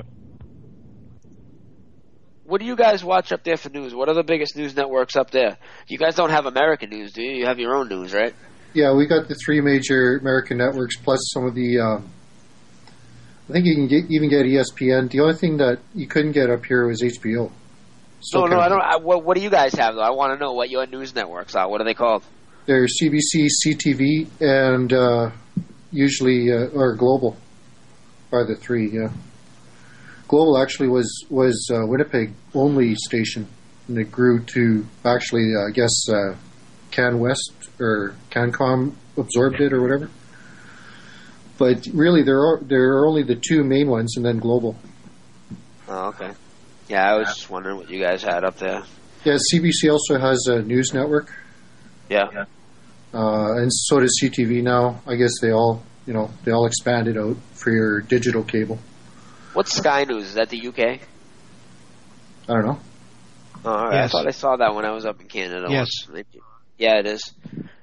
What do you guys watch up there for news? What are the biggest news networks up there? You guys don't have American news, do you? You have your own news, right? Yeah, we got the 3 major American networks plus some of the. I think you can even get ESPN. The only thing that you couldn't get up here was HBO. No, I don't. What do you guys have though? I want to know what your news networks are. What are they called? They're CBC, CTV, and usually or Global are the 3. Yeah, Global actually was Winnipeg only station, and it grew to actually I guess Can West or CanCom absorbed it or whatever. But really, there are only the 2 main ones, and then Global. Oh, okay. Yeah, I was just wondering what you guys had up there. Yeah, CBC also has a news network. Yeah. And so does CTV now. I guess they all expanded out for your digital cable. What's Sky News? Is that the UK? I don't know. Oh, all right. Yes. I thought I saw that when I was up in Canada. Yes. Once. Yeah, it is.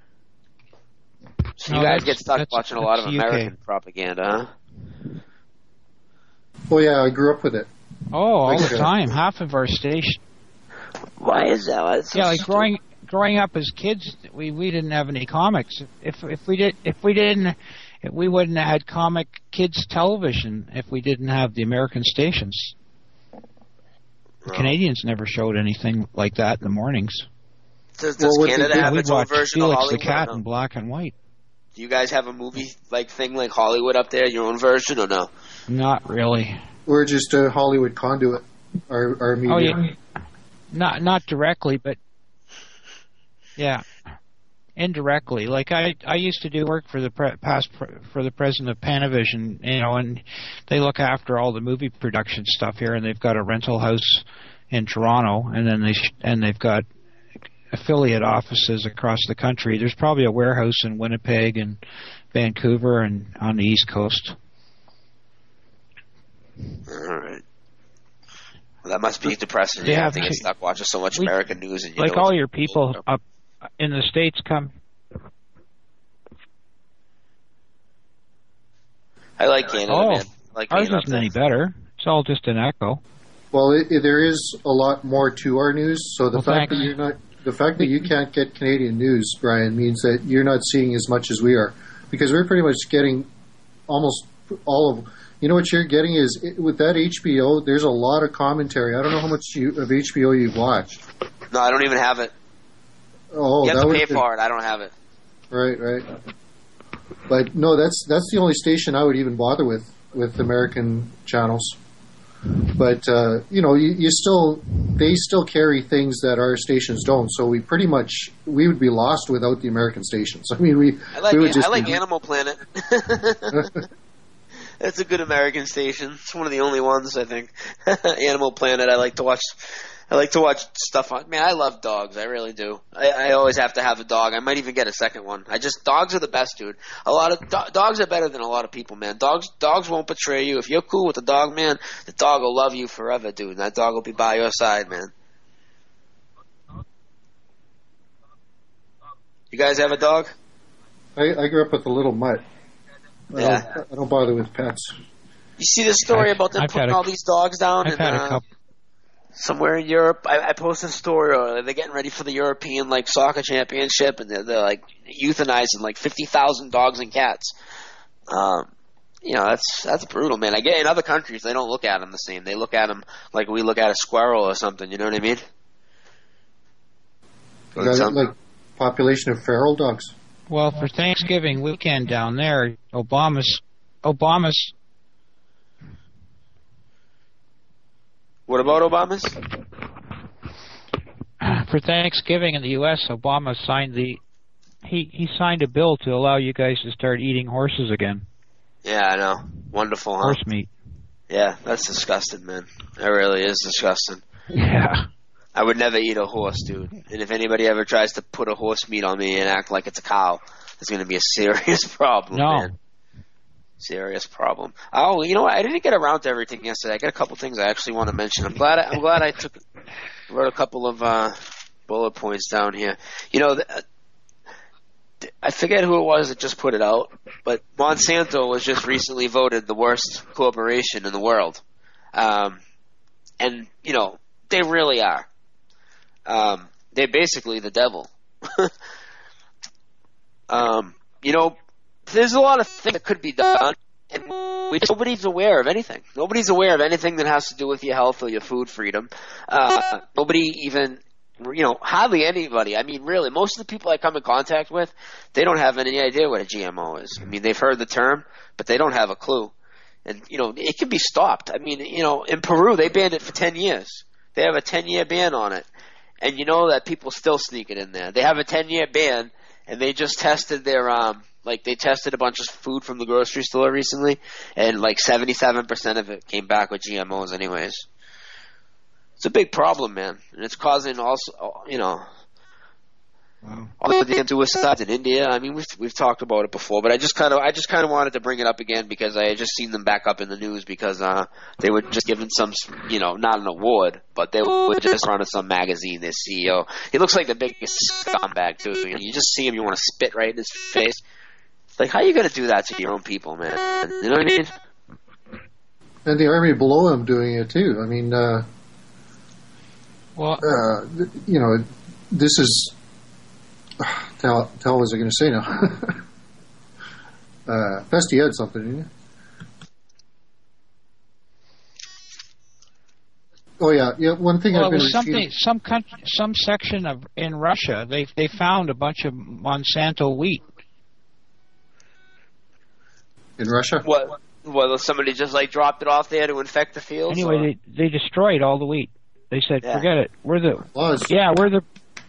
So you guys get stuck watching a lot of American propaganda, huh? Oh, yeah, I grew up with it. Oh, all the time. Half of our station. Why is that? Yeah, like growing up as kids, we didn't have any comics. If we didn't, we wouldn't have had comic kids television if we didn't have the American stations. The Canadians never showed anything like that in the mornings. Does Canada have its own version of Hollywood? The Cat in black and white. Do you guys have a movie thing like Hollywood up there, your own version, or no? Not really. We're just a Hollywood conduit. Our media. Oh yeah, not directly, but yeah, indirectly. Like I used to do work for the for the president of Panavision, and they look after all the movie production stuff here, and they've got a rental house in Toronto, and then they've got affiliate offices across the country. There's probably a warehouse in Winnipeg and Vancouver and on the East Coast. All right. Well, that must be depressing. You have to get stuck watching so much American news, and like all your people up in the States come. I like Canada. Man. I like ours isn't any better. It's all just an echo. Well, there is a lot more to our news. So the fact that you can't get Canadian news, Brian, means that you're not seeing as much as we are, because we're pretty much getting almost all of. You know what you're getting is with that HBO. There's a lot of commentary. I don't know how much of HBO you've watched. No, I don't even have it. Oh, you have to pay for it. I don't have it. Right. But no, that's the only station I would even bother with American channels. But they still carry things that our stations don't. So we would be lost without the American stations. I mean, I like Animal Planet. That's a good American station. It's one of the only ones, I think. Animal Planet. I like to watch stuff on. Man, I love dogs. I really do. I always have to have a dog. I might even get a second one. Dogs are the best, dude. A lot of dogs are better than a lot of people, man. Dogs won't betray you. If you're cool with the dog, man, the dog will love you forever, dude. And that dog will be by your side, man. You guys have a dog? I grew up with a little mutt. Yeah. I don't bother with pets. You see the story about them putting all these dogs down? I've had a couple. Somewhere in Europe, I posted a story. They're getting ready for the European soccer championship, and they're euthanizing 50,000 dogs and cats. That's brutal, man. I get in other countries they don't look at them the same. They look at them like we look at a squirrel or something. You know what I mean? Like population of feral dogs. Well, for Thanksgiving weekend down there, Obama's. What about Obama's? For Thanksgiving in the U.S., Obama signed he signed a bill to allow you guys to start eating horses again. Yeah, I know. Wonderful, huh? Horse meat. Yeah, that's disgusting, man. That really is disgusting. Yeah. I would never eat a horse, dude. And if anybody ever tries to put a horse meat on me and act like it's a cow, there's going to be a serious problem, man. Serious problem. Oh, you know what? I didn't get around to everything yesterday. I got a couple things I actually want to mention. I'm glad I wrote a couple of bullet points down here. You know, I forget who it was that just put it out, but Monsanto was just recently voted the worst corporation in the world. And, you know, they really are. They're basically the devil. You know, there's a lot of things that could be done, and nobody's aware of anything. Nobody's aware of anything that has to do with your health or your food freedom. Nobody even, you know, hardly anybody. I mean, really, most of the people I come in contact with, they don't have any idea what a GMO is. I mean, they've heard the term, but they don't have a clue. And, you know, it can be stopped. I mean, you know, in Peru, they banned it for 10 years. They have a 10-year ban on it. And you know that people still sneak it in there. They have a 10-year ban, and they just tested their they tested a bunch of food from the grocery store recently, and like 77% of it came back with GMOs anyways. It's a big problem, man, and it's causing also, you know, all the damn suicides in India. I mean, we've talked about it before, but I just kind of wanted to bring it up again because I had just seen them back up in the news because they were just given some, you know, not an award, but they were just running some magazine. Their CEO, he looks like the biggest scumbag too. You know, you just see him, you want to spit right in his face. It's like, how are you going to do that to your own people, man? You know what I mean? And the army below him doing it too. I mean, you know, this is. Tell what was I going to say now? Best you had something, didn't you? Oh yeah. One thing I've been some section of in Russia they found a bunch of Monsanto wheat in Russia. What? Well, somebody just like dropped it off there to infect the fields. Anyway, they destroyed all the wheat. They said, forget it. We're the.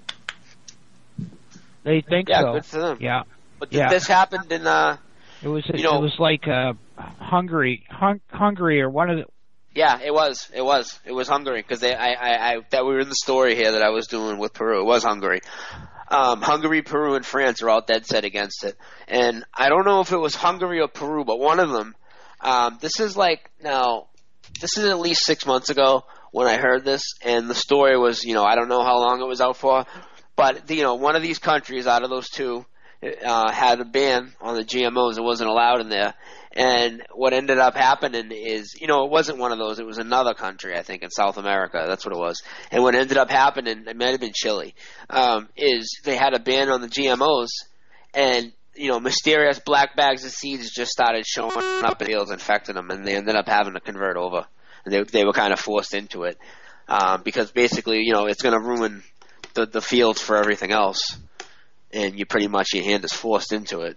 They think so. Yeah, good for them. Yeah. But this happened in it was like Hungary or one of the. Yeah, it was Hungary because that we were in the story here that I was doing with Peru. It was Hungary. Hungary, Peru, and France are all dead set against it. And I don't know if it was Hungary or Peru, but one of them. This is at least 6 months ago when I heard this, and the story was, you know, I don't know how long it was out for. But, you know, one of these countries out of those two had a ban on the GMOs. It wasn't allowed in there. And what ended up happening is, you know, it wasn't one of those. It was another country, I think, in South America. That's what it was. And what ended up happening, it might have been Chile, is they had a ban on the GMOs. And, you know, mysterious black bags of seeds just started showing up in fields, infecting them. And they ended up having to convert over. And they were kind of forced into it. Because basically, you know, it's going to ruin the fields for everything else, and you pretty much your hand is forced into it.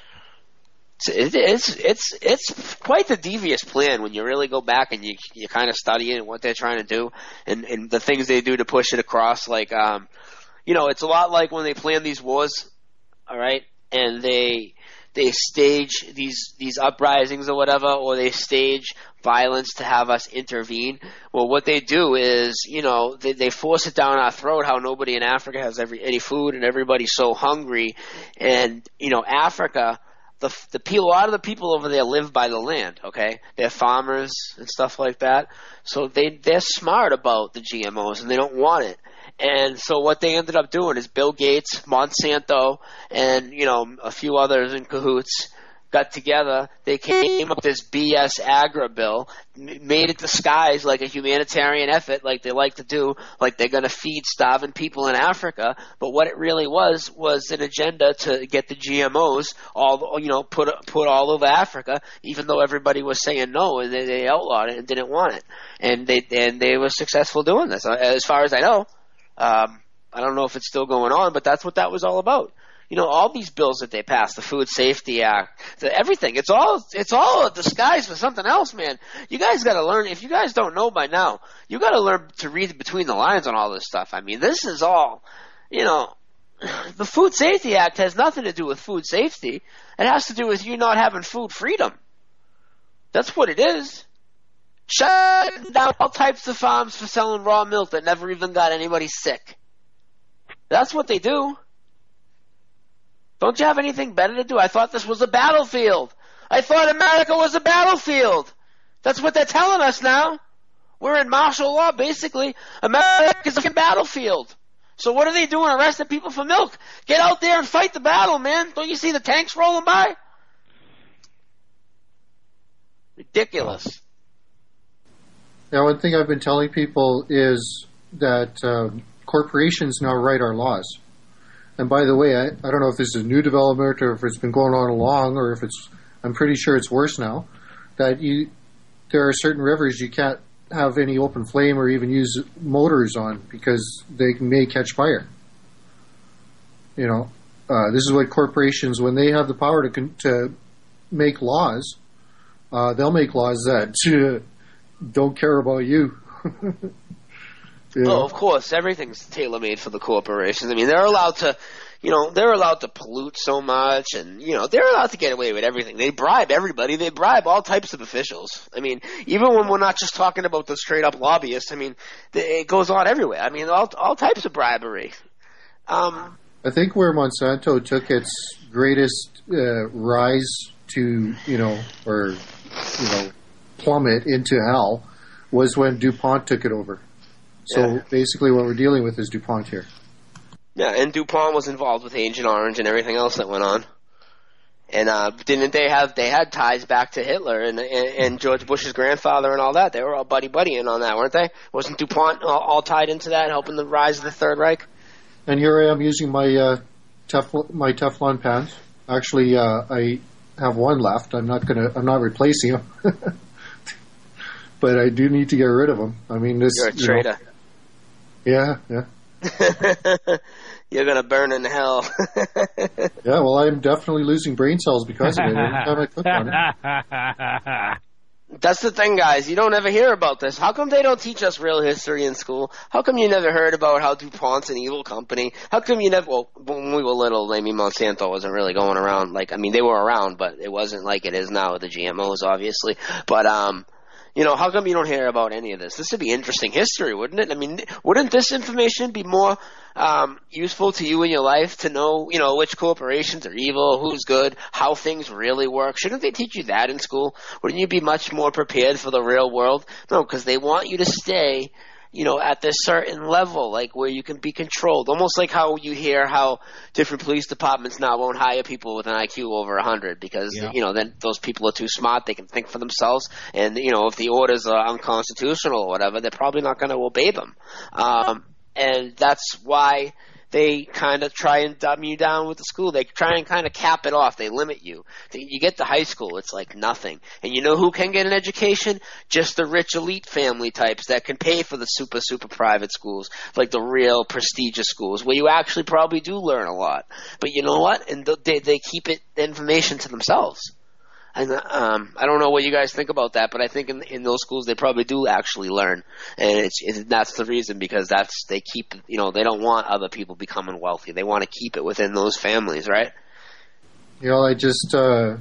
It's quite the devious plan when you really go back and you kind of study it and what they're trying to do and the things they do to push it across. Like, you know, it's a lot like when they plan these wars, all right, and they stage these uprisings or whatever, or they stage violence to have us intervene. Well, what they do is, you know, they force it down our throat how nobody in Africa has any food and everybody's so hungry. And, you know, Africa, a lot of the people over there live by the land, okay? They're farmers and stuff like that. So they're smart about the GMOs and they don't want it. And so what they ended up doing is Bill Gates, Monsanto, and, you know, a few others in cahoots got together. They came up with this BS Agra bill, made it disguised like a humanitarian effort like they like to do, like they're going to feed starving people in Africa. But what it really was an agenda to get the GMOs put all over Africa, even though everybody was saying no, and they outlawed it and didn't want it. And they were successful doing this, as far as I know. I don't know if it's still going on, but that's what that was all about. all these bills that they passed, the Food Safety Act, everything. It's all a disguise for something else, man. You guys got to learn. If you guys don't know by now, you got to learn to read between the lines on all this stuff. I mean, this is all, the Food Safety Act has nothing to do with food safety. It has to do with you not having food freedom. That's what it is. Shut down all types of farms for selling raw milk that never even got anybody sick. That's what they do. Don't you have anything better to do? I thought this was a battlefield. I thought America was a battlefield. That's what they're telling us now. We're in martial law, basically. America's a battlefield. So what are they doing, arresting people for milk? Get out there and fight the battle, man. Don't you see the tanks rolling by? Ridiculous. Yeah, one thing I've been telling people is that corporations now write our laws. And by the way, I don't know if this is a new development or if it's been going on long or if I'm pretty sure it's worse now, that there are certain rivers you can't have any open flame or even use motors on because they may catch fire. This is what corporations, when they have the power to make laws, they'll make laws that don't care about you. Oh, of course, everything's tailor-made for the corporations. I mean, they're allowed to pollute so much, and they're allowed to get away with everything. They bribe everybody. They bribe all types of officials. I mean, even when we're not just talking about the straight-up lobbyists. I mean, it goes on everywhere. I mean, all types of bribery. I think where Monsanto took its greatest rise to, plummet into hell was when DuPont took it over. So basically what we're dealing with is DuPont here. Yeah, and DuPont was involved with Agent Orange and everything else that went on. And didn't they had ties back to Hitler and George Bush's grandfather and all that? They were all buddy-buddying on that, weren't they? Wasn't DuPont all tied into that, helping the rise of the Third Reich? And here I am using my Teflon pans. Actually, I have one left. I'm not replacing them. But I do need to get rid of them. I mean, this. You're a traitor. Yeah. You're gonna burn in hell. Yeah, well, I'm definitely losing brain cells because of it every time I cook on it. That's the thing, guys. You don't ever hear about this. How come they don't teach us real history in school? How come you never heard about how DuPont's an evil company? How come you never? Well, when we were little, I mean, Monsanto wasn't really going around. They were around, but it wasn't like it is now with the GMOs, obviously. But how come you don't hear about any of this? This would be interesting history, wouldn't it? I mean, wouldn't this information be more useful to you in your life to know, which corporations are evil, who's good, how things really work? Shouldn't they teach you that in school? Wouldn't you be much more prepared for the real world? No, because they want you to stay, at this certain level, like where you can be controlled. Almost like how you hear how different police departments now won't hire people with an IQ over 100 because, then those people are too smart. They can think for themselves. And, if the orders are unconstitutional or whatever, they're probably not going to obey them. And that's why they kind of try and dumb you down with the school. They try and kind of cap it off. They limit you. You get to high school, it's like nothing. And you know who can get an education? Just the rich elite family types that can pay for the super, super private schools, like the real prestigious schools, where you actually probably do learn a lot. But you know what? And they keep the information to themselves. And I don't know what you guys think about that, but I think in those schools they probably do actually learn, and that's the reason, because they keep they don't want other people becoming wealthy. They want to keep it within those families, right? I just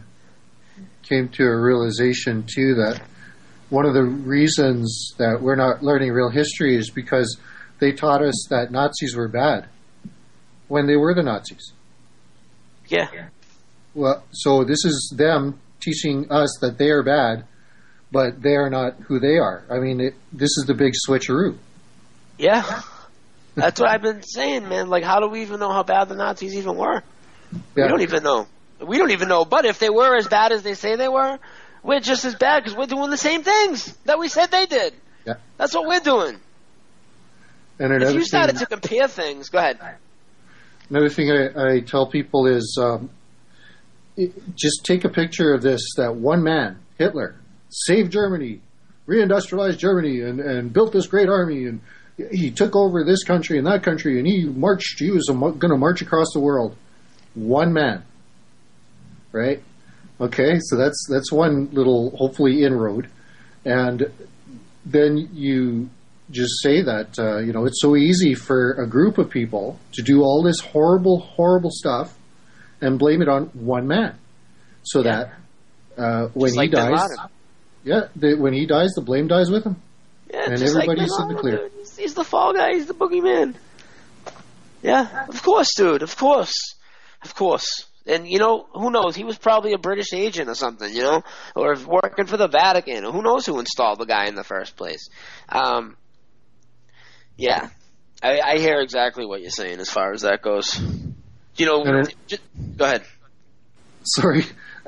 came to a realization too that one of the reasons that we're not learning real history is because they taught us that Nazis were bad when they were the Nazis. Yeah. Well, so this is them teaching us that they are bad, but they are not who they are. I mean, this is the big switcheroo. Yeah. That's what I've been saying, man. Like, how do we even know how bad the Nazis even were? Yeah. We don't even know. We don't even know. But if they were as bad as they say they were, we're just as bad because we're doing the same things that we said they did. Yeah. That's what we're doing. And if you started to compare things, go ahead. Another thing I tell people is just take a picture of this, that one man, Hitler, saved Germany, reindustrialized Germany, and built this great army, and he took over this country and that country, and he was going to march across the world. one man, right? Okay, so that's one little, hopefully, inroad. And then you just say that, it's so easy for a group of people to do all this horrible, horrible stuff and blame it on one man. So that when he dies, when he dies, the blame dies with him. Yeah, and just everybody's like in the clear. He's the fall guy. He's the boogeyman. Yeah, of course, dude. Of course. And, who knows? He was probably a British agent or something, or working for the Vatican. Or who knows who installed the guy in the first place. Yeah. I hear exactly what you're saying as far as that goes. Go ahead. Sorry.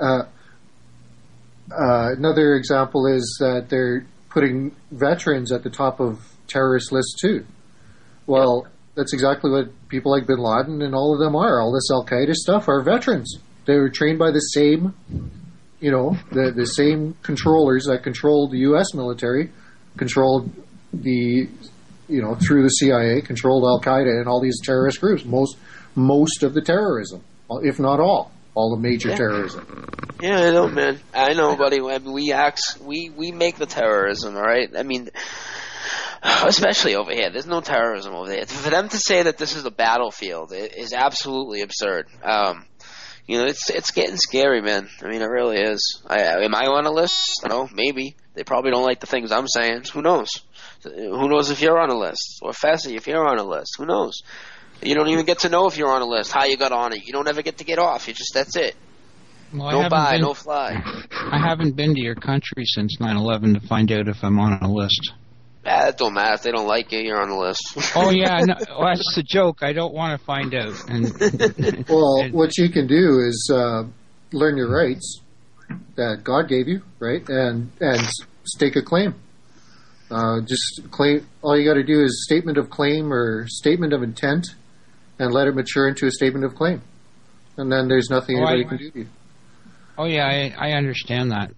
Another example is that they're putting veterans at the top of terrorist lists too. Well, that's exactly what people like Bin Laden and all of them are. All this Al-Qaeda stuff are veterans. They were trained by the same, the same controllers that controlled the U.S. military, controlled the, through the CIA, controlled Al-Qaeda and all these terrorist groups. Most of the terrorism, if not all the major terrorism. Yeah, I know, man. I know, buddy. I mean, we make the terrorism, all right? I mean, especially over here. There's no terrorism over there. For them to say that this is a battlefield is absolutely absurd. It's getting scary, man. I mean, it really is. Am I on a list? No, maybe. They probably don't like the things I'm saying. Who knows? Who knows if you're on a list? Or Fessy, if you're on a list? Who knows? You don't even get to know if you're on a list, how you got on it. You don't ever get to get off. That's it. Well, no buy, no fly. I haven't been to your country since 9/11 to find out if I'm on a list. That don't matter. If they don't like you, you're on the list. Oh, yeah. No, well, that's the joke. I don't want to find out. What you can do is learn your rights that God gave you, right? And stake a claim. Just claim. All you got to do is statement of claim or statement of intent, and let it mature into a statement of claim. And then there's nothing anybody can do to you. Oh yeah, I understand that.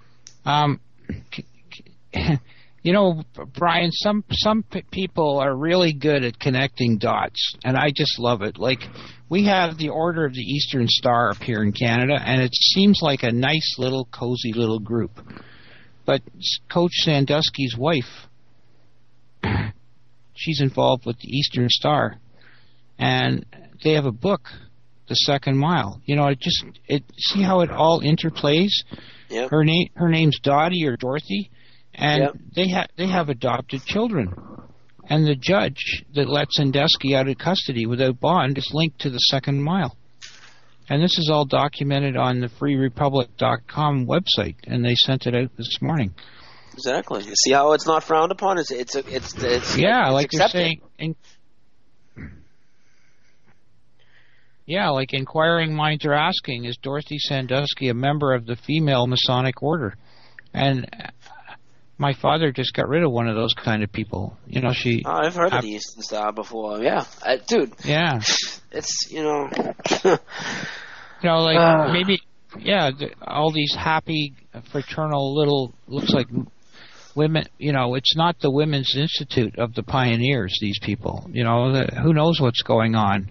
Brian, some people are really good at connecting dots, and I just love it. Like, we have the Order of the Eastern Star up here in Canada, and it seems like a nice little, cozy little group. But Coach Sandusky's wife, she's involved with the Eastern Star, and they have a book, The Second Mile. See how it all interplays? Yep. Her name's Dottie or Dorothy, and they have adopted children. And the judge that let Sandusky out of custody without bond is linked to The Second Mile. And this is all documented on the freerepublic.com website, and they sent it out this morning. Exactly. You see how it's not frowned upon? It's like accepted. You're saying. Like inquiring minds are asking, is Dorothy Sandusky a member of the female Masonic order? And my father just got rid of one of those kind of people. I've heard of the Eastern Star before. Yeah, dude. Yeah. It's maybe all these happy fraternal little looks like women. It's not the Women's Institute of the Pioneers. These people. Who knows what's going on.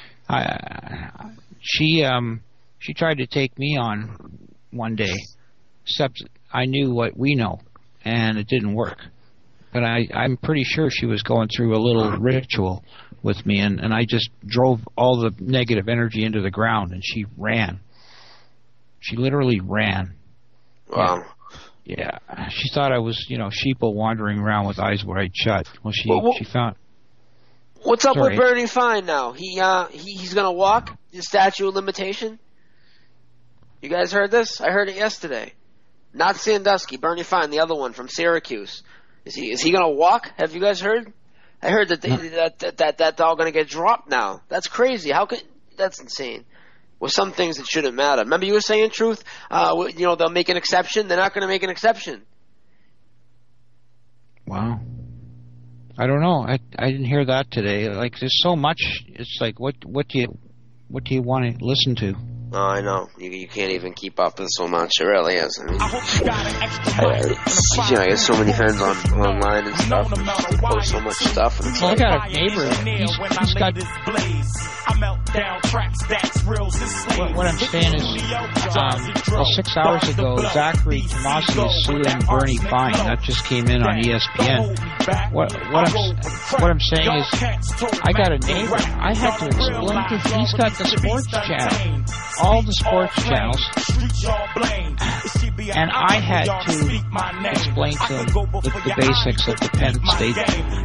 She tried to take me on one day, except I knew what we know, and it didn't work. But I'm pretty sure she was going through a little ritual with me, and I just drove all the negative energy into the ground, and she ran. She literally ran. Wow. Yeah. She thought I was, sheeple wandering around with eyes wide shut. Well, she found... What's up with Bernie Fine now? He's gonna walk the statute of limitation. You guys heard this? I heard it yesterday. Not Sandusky, Bernie Fine, the other one from Syracuse. Is he gonna walk? Have you guys heard? I heard that that's all gonna get dropped now. That's crazy. That's insane. Well, some things that shouldn't matter. Remember you were saying, Truth? They'll make an exception. They're not gonna make an exception. Wow. I don't know. I didn't hear that today. Like, there's so much. It's like, what do you want to listen to? Oh, I know. You can't even keep up with so much. It really is. I mean, I get so many friends online and stuff. They post so much stuff. And well, I got a neighbor. He's got. What I'm saying is, 6 hours ago, Zachary Tomasi is suing Bernie Fine. That just came in on ESPN. What I'm saying is, I got a neighbor. I had to explain to him. He's got the sports channel, all the sports channels, and I had to explain to him the basics of the Penn State.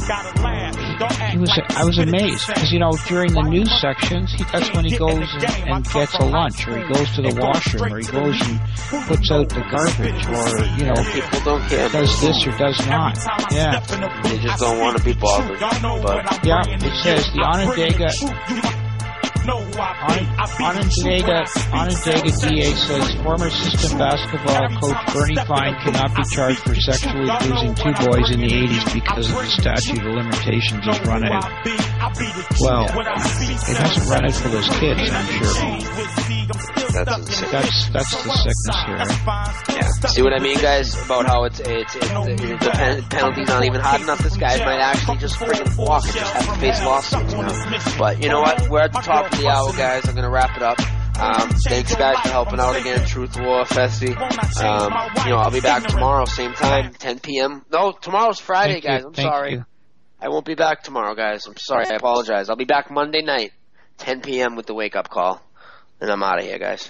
I was amazed because during the news sections, that's when he goes and gets a lunch, or he goes to the washroom, or he goes and puts out the garbage, or people don't care. Does this or does not. Yeah, they just don't want to be bothered. But yeah, it says the Onondaga DA says former assistant basketball coach Bernie Fine cannot be charged for sexually abusing 2 boys in the 80s because of the statute of limitations has run out. Well, it hasn't run out for those kids, I'm sure. That's the sickness here. Yeah. See what I mean, guys? About how the penalty's not even hot enough. This guy might actually just freaking walk and just have to face lawsuits now. But you know what? We're at the top of the hour, guys. I'm gonna wrap it up. Thanks, guys, for helping out again. Truth War, Fessy. I'll be back tomorrow, same time, 10 p.m. No, tomorrow's Friday, guys. I'm sorry. I won't be back tomorrow, guys. I'm sorry. I apologize. I'll be back Monday night, 10 p.m. with the wake-up call. And I'm out of here, guys.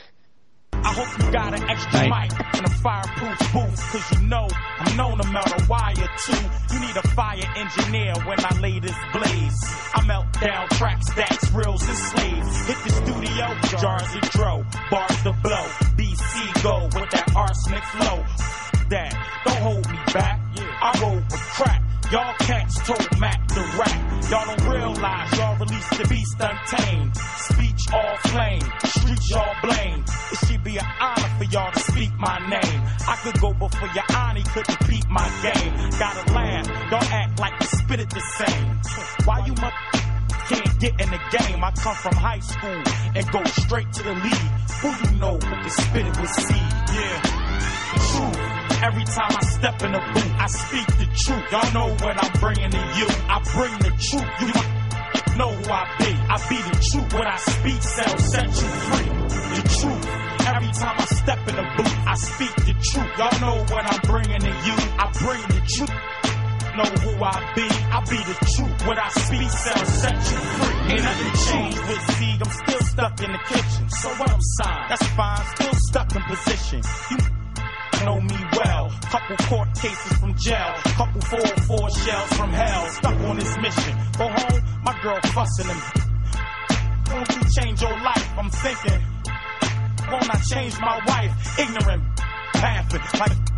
I hope you got an extra mic and a fireproof booth, cause I'm known to melt a wire too. You need a fire engineer when I lay this blaze. I melt down track stacks, reels and slaves. Hit the studio, jars of dro, bars to blow. BC go with that arsenic flow. That, don't hold me back, I roll with crack. Y'all cats told Mac to rap. Y'all don't realize y'all released the beast untamed. Speech all flame, streets y'all blame. It should be an honor for y'all to speak my name. I could go before your auntie couldn't beat my game. Gotta laugh, don't act like you spit it the same. Why you can't get in the game? I come from high school and go straight to the league. Who you know who can spit it with seed? Yeah, true. Every time I step in the booth, I speak the truth. Y'all know what I'm bringing to you. I bring the truth. You know who I be. I be the truth. When I speak, sell, set you free. The truth. Every time I step in the booth, I speak the truth. Y'all know what I'm bringing to you. I bring the truth. Know who I be the truth. When I speak, sell, set you free. Ain't nothing changed with Zeke. I'm still stuck in the kitchen. So what I'm signed, that's fine. Still stuck in position. You know me well. Couple court cases from jail. Couple 404 shells from hell. Stuck on this mission. Go home, my girl fussing him. Won't you change your life? I'm thinking, won't I change my wife? Ignorant, laughing like